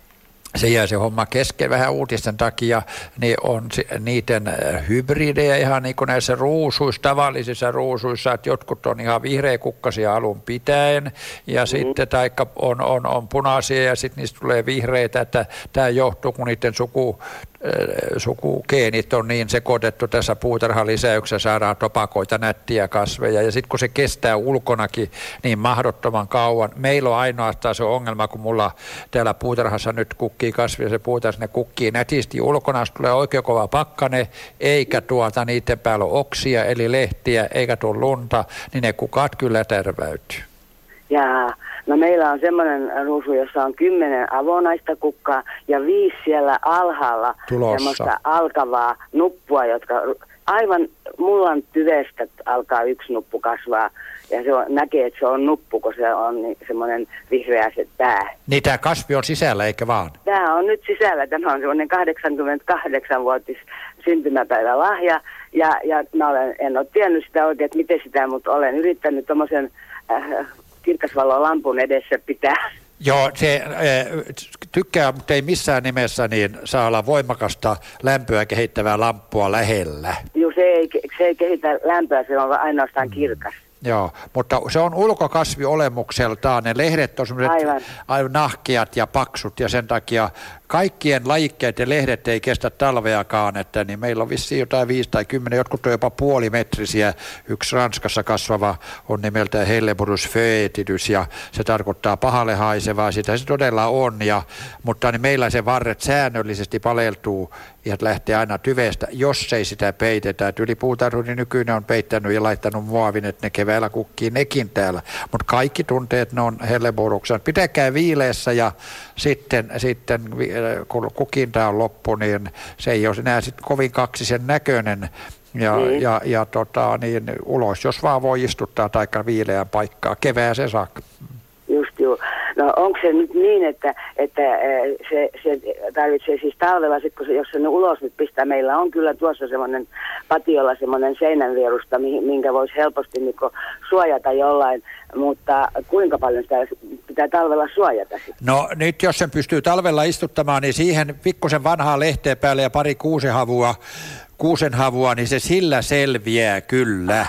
se jää se homma kesken vähän uutisten takia, niin on niiden hybridejä ihan niin kuin näissä ruusuissa, tavallisissa ruusuissa, että jotkut on ihan vihreäkukkasia alun pitäen ja mm. sitten taikka on, on, on punaisia ja sitten niistä tulee vihreitä, että tämä johtuu, kun niiden suku, äh, sukugeenit on niin sekoitettu tässä puutarhalisäyksessä, saadaan topakoita, nättiä kasveja ja sitten kun se kestää ulkonakin niin mahdottoman kauan. Meillä on ainoastaan se ongelma, kun mulla täällä puutarhassa nyt kukkii kasvia, se puutarhassa ne kukkii nätisti ulkona, tulee oikein kova pakkane, eikä tuota niiden päällä ole oksia eli lehtiä, eikä tuo lunta, niin ne kukat kyllä tärväytyy. Jaa, no meillä on semmoinen ruusu, jossa on kymmenen avonaista kukkaa ja viisi siellä alhaalla Tulossa. semmoista alkavaa nuppua, jotka aivan mullan tyvestä alkaa yksi nuppu kasvaa ja se on, näkee, että se on nuppu, kun se on niin, semmoinen vihreä se pää. Niin tämä kasvi on sisällä, eikä vaan? Tämä on nyt sisällä, tämä on semmoinen kahdeksankymmentäkahdeksanvuotis syntymäpäivä lahja ja, ja mä olen, en ole tiennyt sitä oikein, että miten sitä, mutta olen yrittänyt tommosen äh, kirkasvalon lampun edessä pitää. Joo, se äh, tykkää, mutta ei missään nimessä niin saa olla voimakasta lämpöä kehittävää lamppua lähellä. Joo, se ei, se ei kehitä lämpöä, se on ainoastaan kirkas. Joo, mutta se on ulkokasvi olemukseltaan. Ne lehdet on sellaiset aivan nahkeat ja paksut ja sen takia kaikkien lajikkeiden lehdet ei kestä talveakaan, että niin meillä on vissiin jotain viisi tai kymmenen, jotkut on jopa puolimetrisiä. Yksi Ranskassa kasvava on nimeltään Helleborus foetidus ja se tarkoittaa pahalle haisevaa, sitä se todella on, ja, mutta niin meillä se varret säännöllisesti paleltuu ja lähtee aina tyvestä, jos ei sitä peitetä. Et ylipuutarhuri nykyinen on peittänyt ja laittanut muovin, että ne keväällä kukkii nekin täällä, mutta kaikki tunteet ne on Helleboruksen. Pitäkää viileessä ja sitten, sitten kun kukinta on loppu, niin se ei ole enää sit kovin kaksisen näköinen ja, mm. ja, ja tota, niin ulos, jos vaan voi istuttaa taikka viileään paikkaa, kevääseen saakka. Just joo. No onko se nyt niin, että, että se, se tarvitsee siis talvella, sit, kun se, jos se ulos nyt pistää, meillä on kyllä tuossa semmoinen patiolla semmoinen seinänvierusta, minkä voisi helposti niin suojata jollain, mutta kuinka paljon sitä pitää talvella suojata sitten? No nyt jos sen pystyy talvella istuttamaan, niin siihen pikkusen vanhaa lehteä päälle ja pari kuusenhavua, kuusenhavua, niin se sillä selviää kyllä. Aha.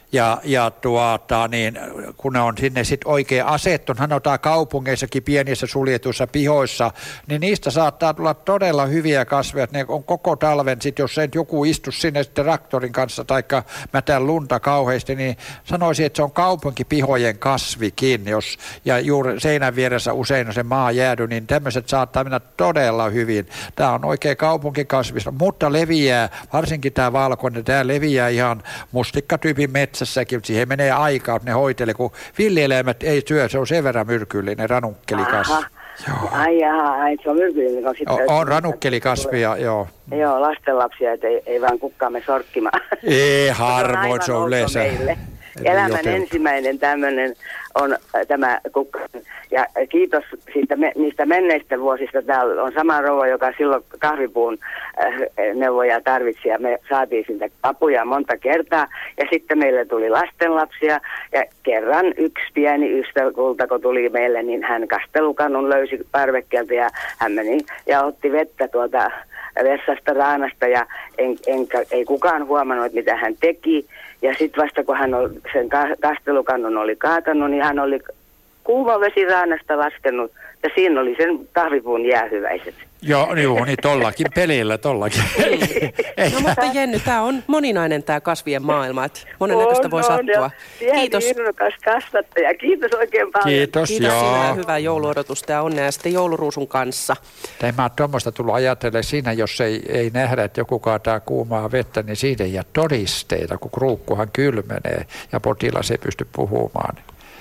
Ja, ja tuota, niin, kun ne on sinne sitten oikein asettu, sanotaan kaupungeissakin pienissä suljetuissa pihoissa, niin niistä saattaa tulla todella hyviä kasveja. Ne on koko talven, sit jos ei joku istu sinne sitten traktorin kanssa tai mätän lunta kauheasti, niin sanoisin, että se on kaupunkipihojen kasvikin. Jos, ja juuri seinän vieressä usein on se maa jäädy, niin tämmöiset saattaa mennä todella hyvin. Tämä on oikein kaupunkikasvis, mutta leviää, varsinkin tämä valkoinen, tämä leviää ihan mustikkatyypin metsässäkin, mutta siihen menee aikaa, että ne hoitelee, kun villieläimet ei syö, se on sen verran myrkyllinen ranunkkelikasvi. Joo. Ai jaha, ai, se on myrkyllinen. On, on, on ranunkkelikasvia, joo. Joo, lastenlapsia, että ei, ei vaan kukkaamme sorkkimaan. Ei harvoin, se on yleensä. Elämän joten... ensimmäinen tämmöinen on tämä kukka. Ja kiitos siitä, niistä menneistä vuosista. Täällä on sama rouva, joka silloin kahvipuun neuvoja tarvitsi. Ja me saatiin siltä apuja monta kertaa. Ja sitten meille tuli lastenlapsia. Ja kerran yksi pieni ystävä, kun tuli meille, niin hän kastelukannun löysi parvekkeelta. Ja hän meni ja otti vettä tuolta vessasta raanasta. Ja en, enkä, ei kukaan huomannut, että mitä hän teki. Ja sitten vasta kun hän oli, sen kastelukannun oli kaatanut, niin hän oli kuuma vesi raanasta laskenut. Ja siinä oli sen kahvipuun jäähyväiset. Joo, joo niin tollakin pelillä, tollakin. No mutta Jenny, tämä on moninainen tämä kasvien maailma, että monennäköistä voi sattua. Kiitos. Innokas kasvattaja. Kiitos oikein paljon. Kiitos, Kiitos joo. sinä, hyvää jouluodotusta ja onnea sitten jouluruusun kanssa. Tämä on tuommoista tullut ajatella siinä, jos ei, ei nähdä, että joku kaataa kuumaa vettä, niin siitä ei jää todisteita, kun kruukkuhan kylmenee ja potilas ei pysty puhumaan.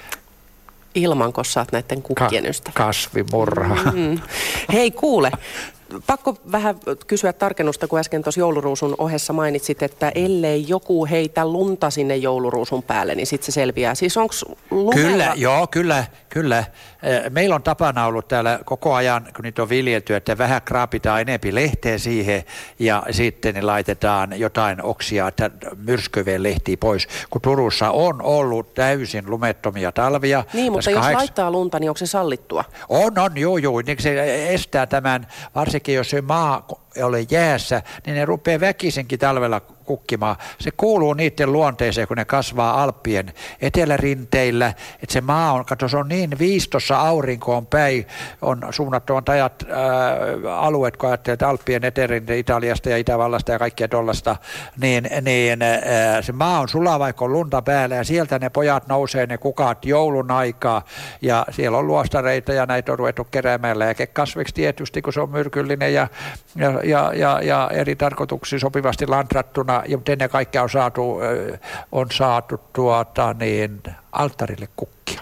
Ilmanko saat näiden kukkien Ka- ystävä? Kasvimurha. Mm. Hei kuule, pakko vähän kysyä tarkennusta, kun äsken tuossa jouluruusun ohessa mainitsit, että ellei joku heitä lunta sinne jouluruusun päälle, niin sitten se selviää. Siis onko lumella... Kyllä, joo, kyllä, kyllä. Meillä on tapana ollut täällä koko ajan, kun niitä on viljelty, että vähän kraapitaan enempi lehteä siihen ja sitten ne laitetaan jotain oksia, että myrskyveen lehtiä pois. Kun Turussa on ollut täysin lumettomia talvia. Niin, mutta jos kahdeksan... laittaa lunta, niin onko se sallittua? On, on, joo, joo. Niin se estää tämän, varsinkin jos se maa ole jäässä, niin ne rupeaa väkisinkin talvella kukkimaan. Se kuuluu niiden luonteeseen, kun ne kasvaa Alppien etelärinteillä, että se maa on, katso, se on niin viistossa aurinkoon päin, on suunnattoman tajat ää, alueet, kun ajattelee, että Alppien etelärinteitä Italiasta ja Itävallasta ja kaikkea tollasta, niin, niin ää, se maa on sulaa, vaikka on lunta päällä, ja sieltä ne pojat nousee, ne kukat joulun aikaa, ja siellä on luostareita, ja näitä on ruvettu keräämään lääkekasviksi tietysti, kun se on myrkyllinen, ja, ja, ja, ja, ja eri tarkoituksiin sopivasti lantrattuna, ja mutta ennen kaikkea on saatu, on saatu tuota, niin, alttarille kukkia.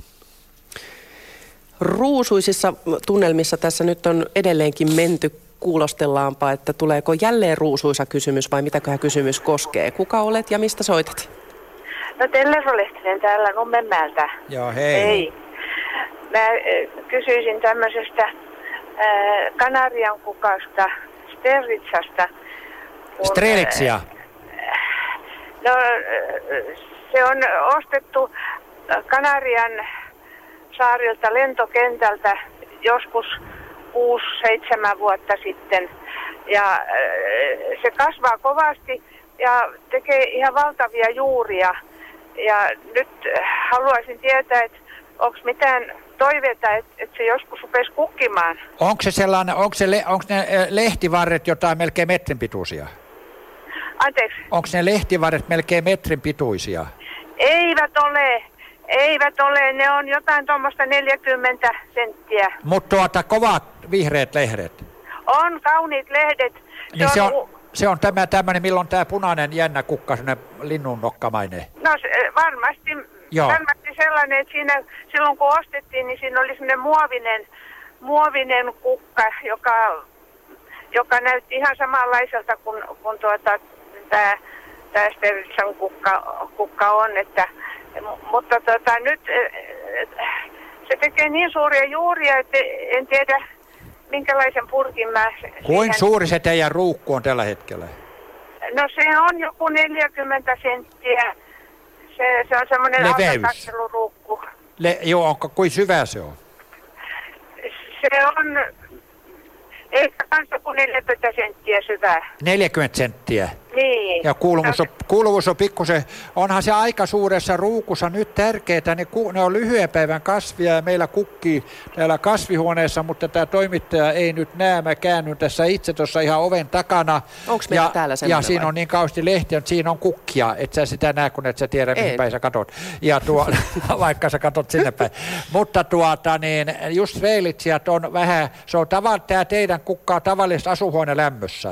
Ruusuisissa tunnelmissa tässä nyt on edelleenkin menty. Kuulostellaanpa, että tuleeko jälleen ruusuisa kysymys vai mitäköhän kysymys koskee. Kuka olet ja mistä soitat? No Tellervo Lehtinen täällä Nummenmäeltä. Joo, hei. Hei. Mä äh, kysyisin tämmöisestä äh, Kanarian kukasta, Steritsasta. Strelitsia. No se on ostettu Kanarian saarilta lentokentältä joskus kuusi seitsemän vuotta sitten. Ja se kasvaa kovasti ja tekee ihan valtavia juuria. Ja nyt haluaisin tietää, että onko mitään toiveita, että, että se joskus rupesi kukkimaan. Onko se sellainen, onko, se, onko ne lehtivarret jotain melkein metrin pituisia? Anteeksi? Onko ne lehtivarret melkein metrin pituisia? Eivät ole. Eivät ole. Ne on jotain tuommoista neljäkymmentä senttiä. Mutta tuota kovat vihreät lehdet? On kauniit lehdet. Se niin on, se on, u- se on tämä tämmöinen, milloin tämä punainen jännä kukka, semmoinen linnunnokkamainen. No se, varmasti, Joo. varmasti sellainen, että siinä, silloin kun ostettiin, niin siinä oli semmoinen muovinen, muovinen kukka, joka, joka näytti ihan samanlaiselta kuin, kuin tuota, tämä tämä Steritsan kukka, kukka on, että, mutta tota, nyt se tekee niin suuria juuria, että en tiedä minkälaisen purkin mä... Kuin siihen... suuri se teidän ruukku on tällä hetkellä? No se on joku neljäkymmentä senttiä. Se, se on semmoinen altakatseluruukku. Le- joo, onko, kuin syvä se on? Se on ehkä kanssa kuin neljäkymmentä senttiä syvää. neljäkymmentä senttiä? Niin. Ja kuuluvuus on, kuuluvuus on pikkusen, onhan se aika suuressa ruukussa nyt tärkeää, ne, ne on lyhyen päivän kasvia ja meillä kukkii täällä kasvihuoneessa, mutta tämä toimittaja ei nyt näe, mä käännyn tässä itse tuossa ihan oven takana. Onko meillä ja, täällä semmoinen? Ja siinä vai? On niin kauheasti lehtiä, että siinä on kukkia, et sä sitä näe, kun et sä tiedä, mihin päin sä katot, ja tuo, vaikka sä katot sinne päin. Mutta tuota niin, just veilitsijat on vähän, se on tavallaan tämä teidän kukkaa tavallista asuhuonelämmössä.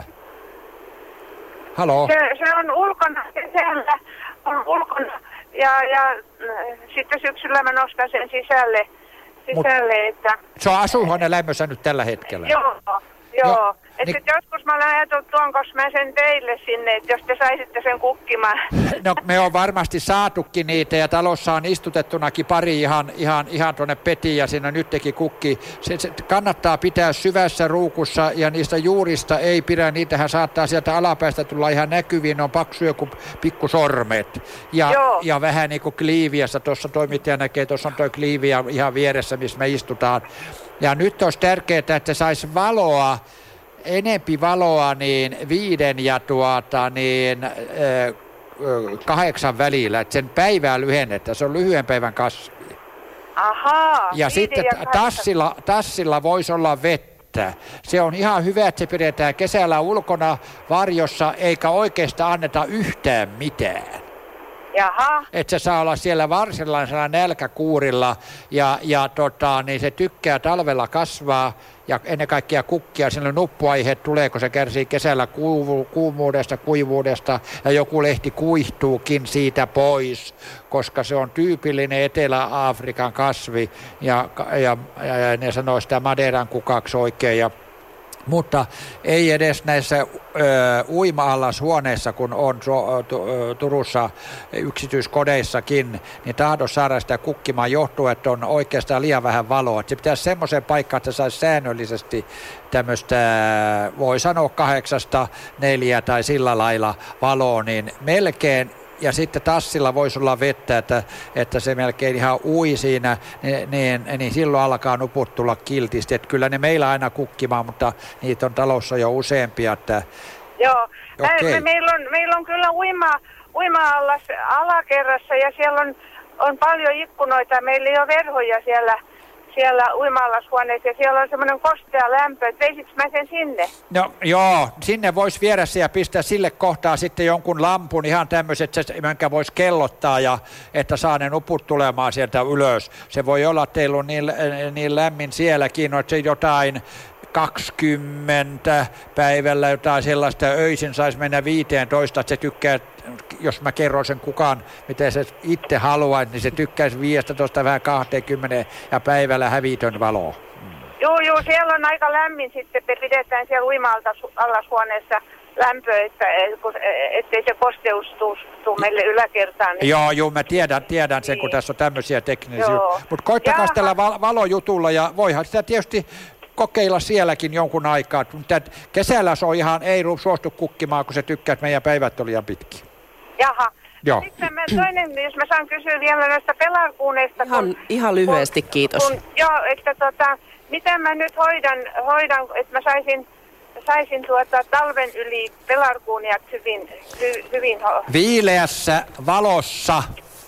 Haloo? Se, se on ulkona, sisällä on ulkona ja, ja äh, sitten syksyllä mä nostan sen sisälle, sisälle Mut, että... Se on asuhuonelämmössä nyt tällä hetkellä? Joo, joo. joo. Että niin, joskus mä olen ajatellut, tuonko mä sen teille sinne, että jos te saisitte sen kukkimaan. No me on varmasti saatukin niitä ja talossa on istutettunakin pari ihan, ihan, ihan tuonne petiin ja siinä nyt teki kukki. Se, se kannattaa pitää syvässä ruukussa ja niistä juurista ei pidä, niitähän saattaa sieltä alapäästä tulla ihan näkyviin, ne on paksuja kuin pikkusormet. Ja, ja vähän niin kuin kliiviässä, tuossa toimittaja näkee, tuossa on tuo kliiviä ihan vieressä, missä me istutaan. Ja nyt olisi tärkeää, että saisi valoa, enempi valoa niin viiden ja tuota niin äh, kahdeksan välillä, että sen päivää lyhennetään, se on lyhyen päivän kasvi. Ahaa. Ja sitten ja tassilla, tassilla voisi olla vettä. Se on ihan hyvä, että se pidetään kesällä ulkona varjossa, eikä oikeastaan anneta yhtään mitään. Jaha. Että se saa olla siellä varsinaisella nälkäkuurilla ja, ja tota, niin se tykkää talvella kasvaa ja ennen kaikkea kukkia. Siinä nuppuaiheet tulee, kun se kärsii kesällä kuivu, kuumuudesta, kuivuudesta ja joku lehti kuihtuukin siitä pois, koska se on tyypillinen Etelä-Afrikan kasvi ja, ja, ja, ja ne sanoo sitä Madeiran kukaksi oikein. Ja mutta ei edes näissä ö, uima-allashuoneissa, kun on so, tu, Turussa yksityiskodeissakin, niin tahdo saada sitä kukkimaan johtuu, että on oikeastaan liian vähän valoa. Et se pitäisi semmoiseen paikkaan, että saisi säännöllisesti tämmöistä, voi sanoa kahdeksasta neljä tai sillä lailla valoa, niin melkein. Ja sitten tassilla voisi olla vettä, että, että se melkein ihan ui siinä, niin, niin, niin silloin alkaa nuput tulla kiltisti. Että kyllä ne meillä aina kukkimaan, mutta niitä on talossa jo useampia. Että... Joo, okay. me, meillä, on, meillä on kyllä uima, uima-allas alakerrassa ja siellä on, on paljon ikkunoita. Meillä ei ole verhoja siellä, siellä uima-allashuoneessa ja siellä on semmoinen kostea lämpö. Veisikö mä sen sinne? No joo, sinne voisi viedä se ja pistää sille kohtaa sitten jonkun lampun, ihan tämmöiset, minkä voisi kellottaa ja että saa ne nuput tulemaan sieltä ylös. Se voi olla, että teillä on niin, niin lämmin sielläkin, että se jotain kaksikymmentä päivällä jotain sellaista öisin saisi mennä viisitoista, että se tykkää, jos mä kerron sen kukaan, miten se itse haluaa, niin se tykkäisi viisitoista vähän kaksikymmentä ja päivällä hävitön valo. Joo, joo, siellä on aika lämmin sitten, me pidetään siellä uima-allashuoneessa lämpö, että, ettei se kosteus tuu meille yläkertaan. Niin... Joo, joo, mä tiedän, tiedän sen, niin. Kun tässä on tämmöisiä teknisiä. Mutta koittakaa tällä val- valojutulla ja voihan sitä tietysti kokeilla sielläkin jonkun aikaa. Mutta kesällä se on ihan, ei suostu kukkimaan, kun se tykkää, että meidän päivät on liian pitkiä. Jaha. Joo. Sitten mä toinen, jos mä saan kysyä vielä noista pelarkuuneista. Ihan, kun, ihan lyhyesti, kun, kiitos. Kun, joo, että tota, miten mä nyt hoidan, hoidan että mä saisin, saisin tuota talven yli pelarkuuniat hyvin, hy, hyvin ho- viileässä valossa.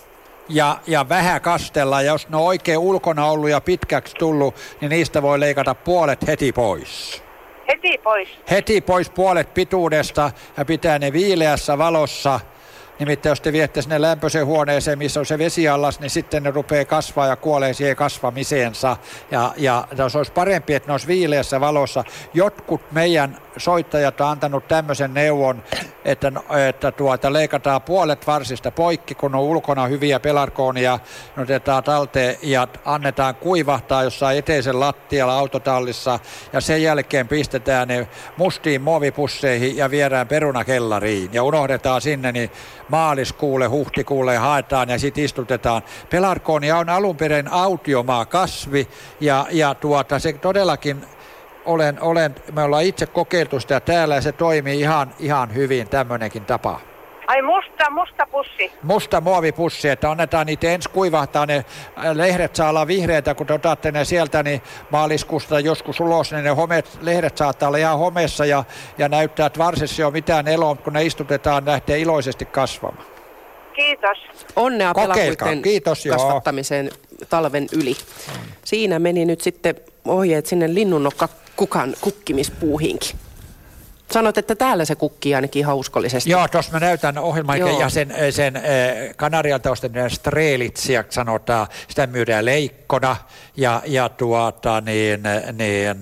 Ja, ja vähän kastella, ja jos ne on oikein ulkona ollut ja pitkäksi tullut, niin niistä voi leikata puolet heti pois. Heti pois? Heti pois puolet pituudesta ja pitää ne viileässä valossa. Nimittäin jos te viette sinne lämpöiseen huoneeseen, missä on se vesiallas, niin sitten ne rupeaa kasvaa ja kuolee siihen kasvamiseensa. Ja, ja se olisi parempi, että ne olisi viileässä valossa. Jotkut meidän soittajat on antanut tämmöisen neuvon, että, että tuota, leikataan puolet varsista poikki, kun on ulkona hyviä pelarkoonia, otetaan talteen ja annetaan kuivahtaa jossain eteisen lattialla autotallissa ja sen jälkeen pistetään ne mustiin muovipusseihin ja viedään perunakellariin ja unohdetaan sinne, niin maaliskuulle, huhtikuulle haetaan ja sitten istutetaan. Pelarkoonia on alun perin autiomaa kasvi ja, ja tuota, se todellakin Olen, olen, me ollaan itse kokeiltu sitä täällä ja se toimii ihan, ihan hyvin, tämmöinenkin tapa. Ai musta, musta pussi. Musta muovipussi, että annetaan niitä ensi kuivahtaa, ne lehdet saa olla vihreitä, kun te otatte ne sieltä niin maaliskuusta joskus ulos, niin ne homeet, lehdet saattaa olla ihan homessa ja, ja näyttää, että varsissa ei ole mitään eloa, kun ne istutetaan, lähtee iloisesti kasvamaan. Kiitos. Onnea pelapuitten Kiitos, kasvattamiseen talven yli. Siinä meni nyt sitten ohjeet sinne linnunokka kukan kukkimispuuhiinkin. Sanoit, että täällä se kukkii ainakin hauskollisesti. Joo, tuossa mä näytän ohjelman ja sen, sen äh, Kanarialta ostetun strelitsiä sanotaan, sitä myydään leikkona ja, ja tuota niin, niin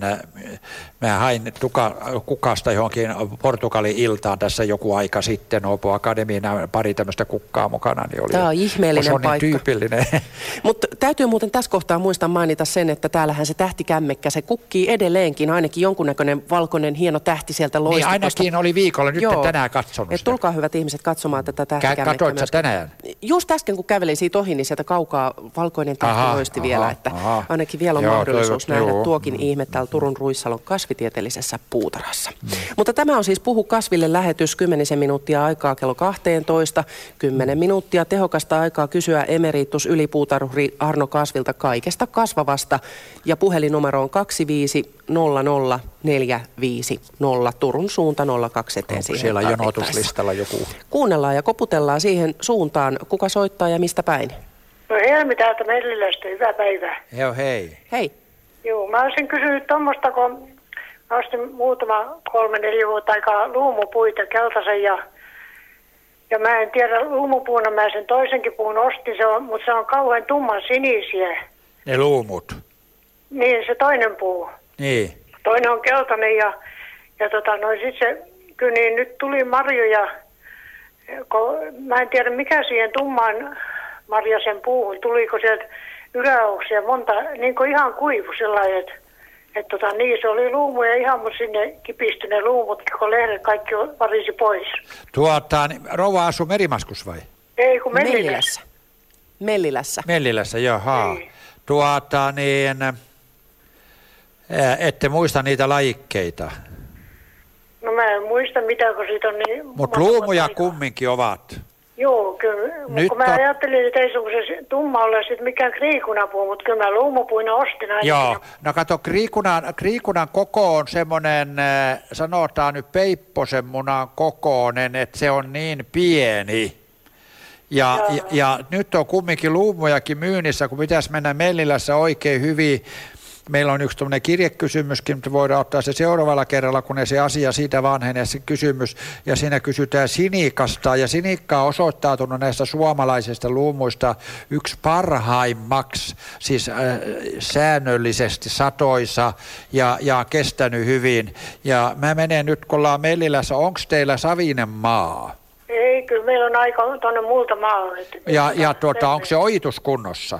mä hain tuka, kukasta johonkin Portugalin iltaan tässä joku aika sitten, Åbo Akademiin pari tämmöistä kukkaa mukana. Niin oli, tämä on ihmeellinen on paikka. Niin tyypillinen. Mutta täytyy muuten tässä kohtaa muistaa mainita sen, että täällähän se tähtikämmekkä, se kukkii edelleenkin, ainakin jonkunnäköinen valkoinen hieno tähti sieltä loistaa. Niin ainakin oli viikolla, nyt en tänään katsonut sitä. Tulkaa hyvät ihmiset katsomaan tätä tähtikämmekkää. Katoit sä tänään? Just äsken kun kävelin siitä ohi, niin sieltä kaukaa valkoinen tähti aha, loisti aha, vielä, että aha. ainakin vielä on joo, mahdollisuus toivot, nähdä joo. tuokin mm. ihme täällä Turun Ruissalon kasvitieteellisessä puutarhassa. Mm. Mutta tämä on siis Puhu kasville lähetys, kymmenisen minuuttia aikaa kello kaksitoista, kymmenen minuuttia tehokasta aikaa kysyä emeritus ylipuutarhuri Arno Kasvilta kaikesta kasvavasta ja puhelinnumero on kaksi viisi nolla nolla neljä viisi nolla Turun suunta nolla kaksi eteen. Onko siellä jonotuslistalla joku? Kuunnellaan ja koputellaan siihen suuntaan. Kuka soittaa ja mistä päin? No Helmi täältä Mellilästä, hyvää päivää. Joo, hei. Hei. Joo, mä olisin kysynyt tuommoista, kun mä ostin muutama kolme, neljä vuotta aikaa luumupuita, keltaisen ja, ja mä en tiedä luumupuuna, mä sen toisenkin puun ostin, se on, mutta se on kauhean tumman sinisiä. Ne luumut? Niin, se toinen puu. Niin. Toinen on keltainen ja, ja tota, no sit se, kyllä niin nyt tuli marjoja, kun mä en tiedä mikä siihen tummaan marjasen puuhun, tuliko sieltä yläoksia monta, niin kuin ihan kuivu sellainen, että et tota, niin se oli luumuja ihan, mutta sinne kipistyi ne luumut, kun lehdet kaikki varisi pois. Tuota, rouva asuu Merimaskus vai? Ei, kun Mellilässä. Mellilässä. Mellilässä. Mellilässä, jaha. Niin. Tuota, niin, ette muista niitä lajikkeita? No mä en muista mitä, kun siitä on niin... Mutta luumuja kumminkin ovat. Joo, kyllä. Nyt kun mä on... ajattelin, että ei se se tumma ole sitten mikään kriikunapuu, mutta kyllä mä luumupuina ostin aina. Joo, no kato, kriikunan, kriikunan koko on semmoinen, sanotaan nyt peipposen munan kokoinen, että se on niin pieni. Ja, ja, ja nyt on kumminkin luumujakin myynnissä, kun pitäisi mennä Mellilässä oikein hyvin. Meillä on yksi tämmöinen kirjekysymyskin, mutta voidaan ottaa se seuraavalla kerralla, kun se asia siitä vanhenee se kysymys. Ja siinä kysytään sinikasta, ja sinikka on osoittautunut näistä suomalaisista luumuista yksi parhaimmaksi, siis äh, säännöllisesti satoisa ja, ja kestänyt hyvin. Ja mä menen nyt, kun ollaan Mellilässä, onko teillä savinen maa? Ei, kyllä meillä on aika tuonne muulta maalle. Ja, ja tuota, onko se ojituskunnossa?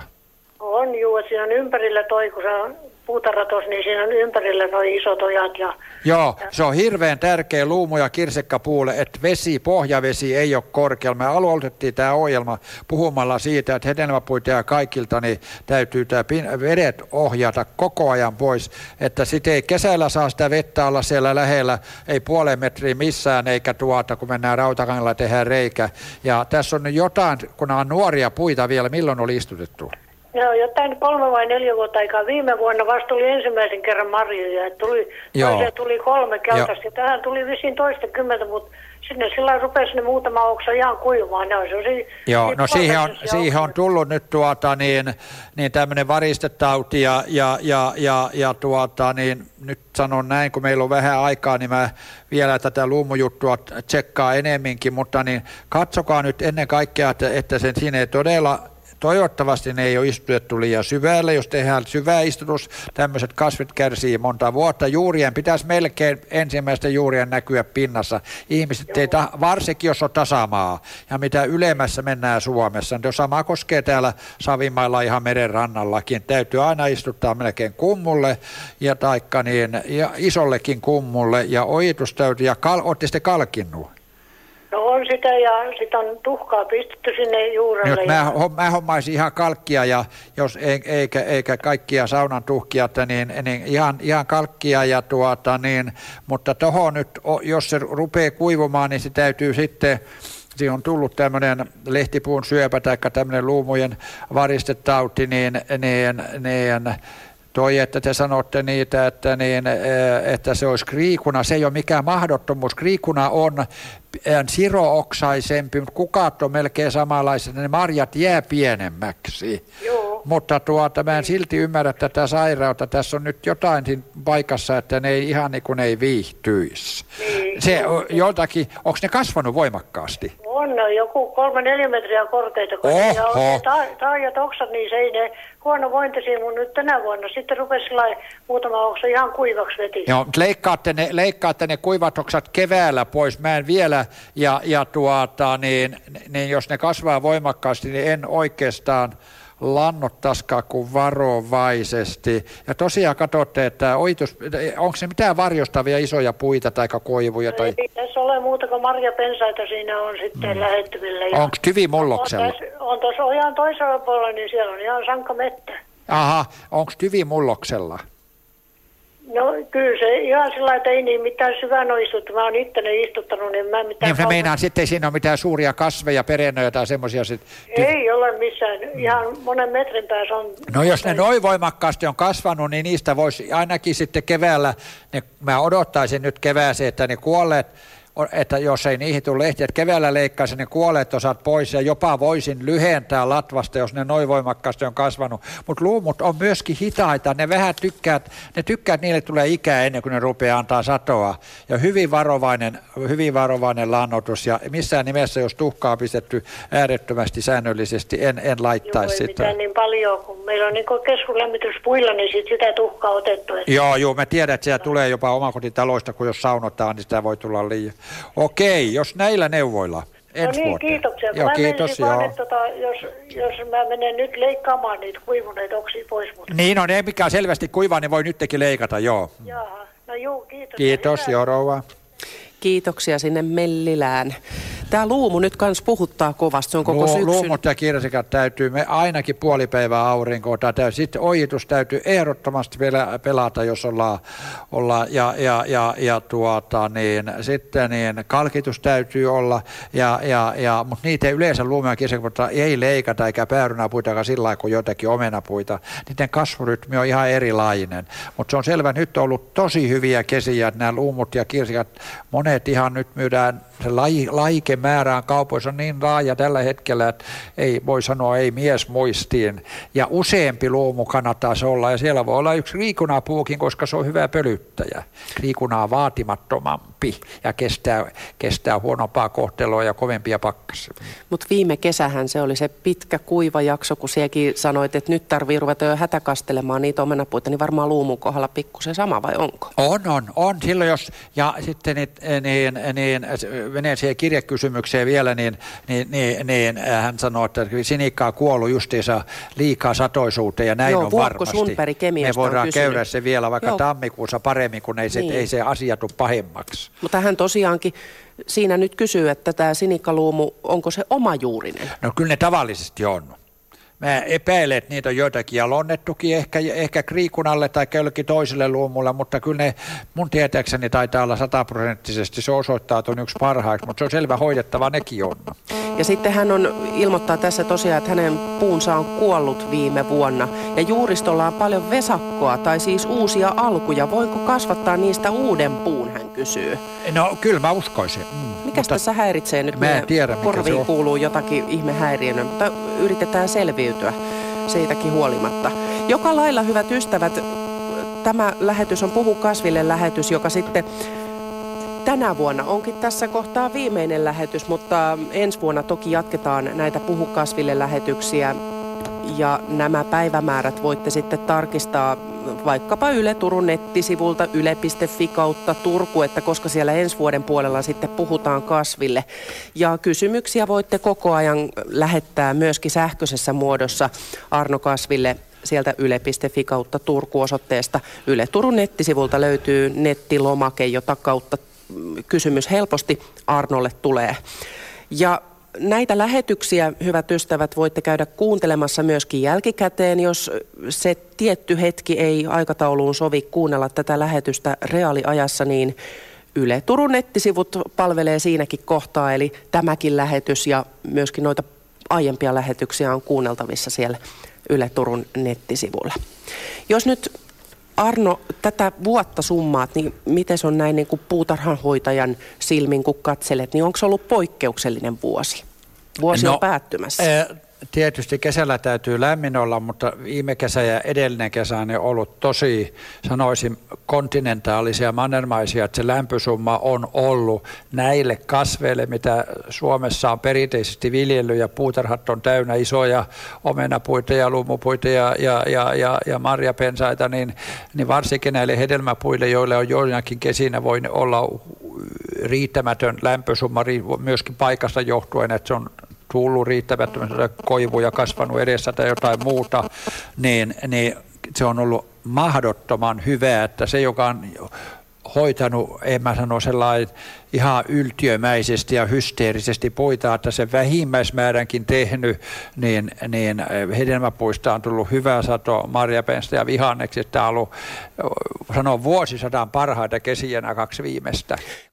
On juu, siinä on ympärillä toi, kun se on puutarratos, niin siinä on ympärillä nuo isot ojat. Ja, Joo, ja... se on hirveän tärkeä luumu- ja kirsikkapuulle, että vesi, pohjavesi ei ole korkealla. Me aloitettiin tämä ohjelma puhumalla siitä, että hedelmäpuita ja kaikilta niin täytyy tämä vedet ohjata koko ajan pois, että sitten ei kesällä saa sitä vettä olla siellä lähellä, ei puolen metriä missään, eikä tuota, kun mennään rautakangella tehdään reikä. Ja tässä on nyt jotain, kun on nuoria puita vielä, milloin oli istutettu? Joo, jotain kolme vai neljä vuotta aikaa. Viime vuonna vasta tuli ensimmäisen kerran marjoja. Tuli, toiseen tuli kolme keltaista ja tähän tuli vissiin toista kymmentä, mutta sinne sillä rupesi ne muutama oksa ihan kuivumaan. Ne on se, Joo, no siihen on, siihen on tullut nyt tuota niin, niin tämmöinen varistetauti ja, ja, ja, ja, ja tuota niin, nyt sanon näin, kun meillä on vähän aikaa, niin mä vielä tätä luumujuttua tsekkaa enemminkin, mutta niin katsokaa nyt ennen kaikkea, että, että sen siinä ei todella... Toivottavasti ne ei ole istutettu liian syvälle, jos tehdään syvä istutus, tämmöiset kasvit kärsii monta vuotta. Juurien pitäisi melkein ensimmäisten juurien näkyä pinnassa. Ihmiset ei, ta- varsinkin jos on tasamaa ja mitä ylemmässä mennään Suomessa. Niin sama koskee täällä Savimailla ihan meren rannallakin. Täytyy aina istuttaa melkein kummulle ja taikka niin, ja isollekin kummulle ja ojitus täytyy. Ja kal- ootte sitten kalkinnut? No on sitä ja sitä on tuhkaa pistetty sinne juurelle. Nyt mä, mä hommaisin ihan kalkkia ja jos eikä, eikä kaikkia saunan tuhkia, niin, niin ihan, ihan kalkkia ja tuota niin, mutta tohon nyt, jos se rupeaa kuivumaan, niin se täytyy sitten siinä on tullut tämmöinen lehtipuun syöpä tai tämmöinen luumujen varistetauti, niin, niin, niin toi, että te sanotte niitä, että, niin, että se olisi kriikuna, se ei ole mikään mahdottomuus. Kriikuna on siro-oksaisempi, mutta kukat on melkein samanlaiset, ne marjat jää pienemmäksi. Joo. Mutta tuota, mä en silti ymmärrä tätä sairautta. Tässä on nyt jotain siinä paikassa, että ne ei ihan niin kuin ne ei viihtyisi. Niin. Se joltakin, onko ne kasvanut voimakkaasti? On, no, joku kolme neljä metriä korkeita, kun ja on ta- taajat oksat, niin se ei ne huonovointisia mun nyt tänä vuonna. Sitten rupesi muutama oksa ihan kuivaksi veti. Joo, leikkaatte ne, leikkaatte ne kuivat oksat keväällä pois. Mä en vielä, ja, ja tuota, niin, niin jos ne kasvaa voimakkaasti, niin en oikeastaan lannottaisikaan kuin varovaisesti. Ja tosiaan katsotte, että oitus, onko se mitään varjostavia isoja puita tai koivuja? Tai... Ei tässä ole muuta kuin marjapensaita siinä on sitten mm. lähettyvillä. Onko tyvimulloksella? On tuossa ojan toisella puolella, niin siellä on ihan sankka mettä. Aha, onko tyvimulloksella? No kyllä se ihan sillä että ei niin mitään syvän ole istuttu. Mä oon itse ne istuttanut, niin mä mitään... Niin mä meinaan, sitten ei siinä ole mitään suuria kasveja, perennöjä tai semmoisia sit... Ei ole missään. Ihan monen metrin päässä on... No jos ne noin voimakkaasti on kasvanut, niin niistä voisi ainakin sitten keväällä... Ne, mä odottaisin nyt kevääseen, että ne kuolleet... että jos ei niihin tule lehtiä, että keväällä leikkaisin ne kuolleet osat pois ja jopa voisin lyhentää latvasta, jos ne noin voimakkaasti on kasvanut. Mutta luumut on myöskin hitaita, ne vähän tykkäät, ne tykkää, että niille tulee ikää ennen kuin ne rupeaa antaa satoa. Ja hyvin varovainen, hyvin varovainen lannoitus ja missään nimessä, jos tuhkaa on pistetty äärettömästi säännöllisesti, en, en laittaisi sitä. Joo, ei sitä. mitään niin paljon, kun meillä on niin keskuslämmityspuilla, niin sit sitä tuhkaa otettu. Että... Joo, joo, mä tiedän, että siellä tulee jopa omakotitaloista, kun jos saunotaan, niin sitä voi tulla liian. Okei, jos näillä neuvoilla ensi No niin, vuoteen. kiitoksia. Joo, mä kiitos, vaan, joo. että, tota, jos, jos mä menen nyt leikkaamaan niitä kuivuneita oksia pois. Mutta... Niin, no ne mikä on selvästi kuivaa, niin voi nytkin leikata, joo. Jaha, no juu, kiitos. Kiitos, joo rouva. Kiitoksia sinne Mellilään. Tämä luumu nyt kans puhuttaa kovasti, se on koko Lu- syksyn. Luumut ja kirsikat täytyy, me ainakin puoli päivää aurinkoa. Sitten ojitus täytyy ehdottomasti vielä pelata, jos ollaan, ollaan ja, ja, ja, ja tuota, niin, sitten niin kalkitus täytyy olla, ja, ja, ja, mutta niitä yleensä luumu ja kirsikat ei leikata eikä päärynäpuitakaan sillä lailla kuin jotakin omenapuita. Niiden kasvurytmi on ihan erilainen, mutta se on selvä, nyt on ollut tosi hyviä kesiä, että nämä luumut ja kirsikat, monet ihan nyt myydään, se lai, laikemäärään kaupoissa on niin laaja tällä hetkellä, että ei voi sanoa ei mies muistiin. Ja useampi luomu kannattaisi olla, ja siellä voi olla yksi kriikunapuukin, koska se on hyvä pölyttäjä. Kriikunaa vaatimattomampi ja kestää, kestää huonompaa kohtelua ja kovempia pakkasia. Mutta viime kesähän se oli se pitkä kuiva jakso, kun siekin sanoit, että nyt tarvii ruveta jo hätäkastelemaan niitä omenapuita, niin varmaan luumun kohdalla pikkusen sama vai onko? On, on, on. Silloin jos, ja sitten niin, niin, niin menee siihen kirjekysymykseen vielä, niin, niin, niin, niin hän sanoo, että sinikka on kuollut justiinsa liikaa satoisuuteen ja näin Joo, on Vuokko varmasti. Sundberg Kemiasta me voidaan on käydä se vielä vaikka Joo. tammikuussa paremmin, kun ei se, niin. ei se asia tule pahemmaksi. Mutta hän tosiaankin siinä nyt kysyy, että tämä sinikkaluumu, onko se omajuurinen? No kyllä ne tavallisesti on. Mä epäilen, että niitä on joitakin jalonnettukin ehkä, ehkä kriikunalle tai jollekin toiselle luumulle, mutta kyllä ne mun tietääkseni taitaa olla sataprosenttisesti. Se osoittautunut yksi parhaaksi, mutta se on selvä hoidettava, nekin on. Ja sitten hän on, ilmoittaa tässä tosiaan, että hänen puunsa on kuollut viime vuonna. Ja juuristolla on paljon vesakkoa, tai siis uusia alkuja. Voinko kasvattaa niistä uuden puun, hän kysyy. No kyllä mä uskoisin. Mm, Mikäs mutta tässä häiritsee nyt? Mä en tiedä, mikä korviin se on. kuuluu jotakin ihmehäiriönä, mutta yritetään selviytyä siitäkin huolimatta. Joka lailla, hyvät ystävät, tämä lähetys on Puhu kasville lähetys, joka sitten tänä vuonna onkin tässä kohtaa viimeinen lähetys, mutta ensi vuonna toki jatketaan näitä Puhu kasville lähetyksiä. Ja nämä päivämäärät voitte sitten tarkistaa vaikkapa Yle Turun nettisivulta yle piste fi kautta Turku, että koska siellä ensi vuoden puolella sitten puhutaan kasville. Ja kysymyksiä voitte koko ajan lähettää myöskin sähköisessä muodossa Arno Kasville sieltä yle piste fi kautta Turku osoitteesta. Yle Turun nettisivulta löytyy nettilomake, jota kautta kysymys helposti Arnolle tulee. Ja näitä lähetyksiä, hyvät ystävät, voitte käydä kuuntelemassa myöskin jälkikäteen, jos se tietty hetki ei aikatauluun sovi kuunnella tätä lähetystä reaaliajassa, niin Yle Turun nettisivut palvelee siinäkin kohtaa, eli tämäkin lähetys ja myöskin noita aiempia lähetyksiä on kuunneltavissa siellä Yle Turun nettisivulla. Jos nyt Arno tätä vuotta summaat, niin miten se on näin niin kuin puutarhanhoitajan silmin, kun katselet, niin onko se ollut poikkeuksellinen vuosi? Vuosi no, on päättymässä. Ää, tietysti kesällä täytyy lämmin olla, mutta viime kesä ja edellinen kesä on ollut tosi, sanoisin, kontinentaalisia, mannermaisia, että se lämpösumma on ollut näille kasveille, mitä Suomessa on perinteisesti viljellyt, ja puutarhat on täynnä isoja omenapuita ja lumupuita ja, ja, ja, ja, ja marjapensaita, niin, niin varsinkin näille hedelmäpuille, joille on joinakin kesinä voi olla riittämätön lämpösumma myöskin paikasta johtuen, että se on tullut riittämättömästi koivuja kasvanut edessä tai jotain muuta, niin, niin se on ollut mahdottoman hyvä, että se, joka on hoitanut, en mä sano sellainen ihan yltiömäisesti ja hysteerisesti puita, että se vähimmäismääränkin tehnyt, niin, niin hedelmäpuista on tullut hyvä sato marjapensta ja vihanneksi, että on ollut, sanon, vuosisadan parhaita kesiä nämä kaksi viimeistä.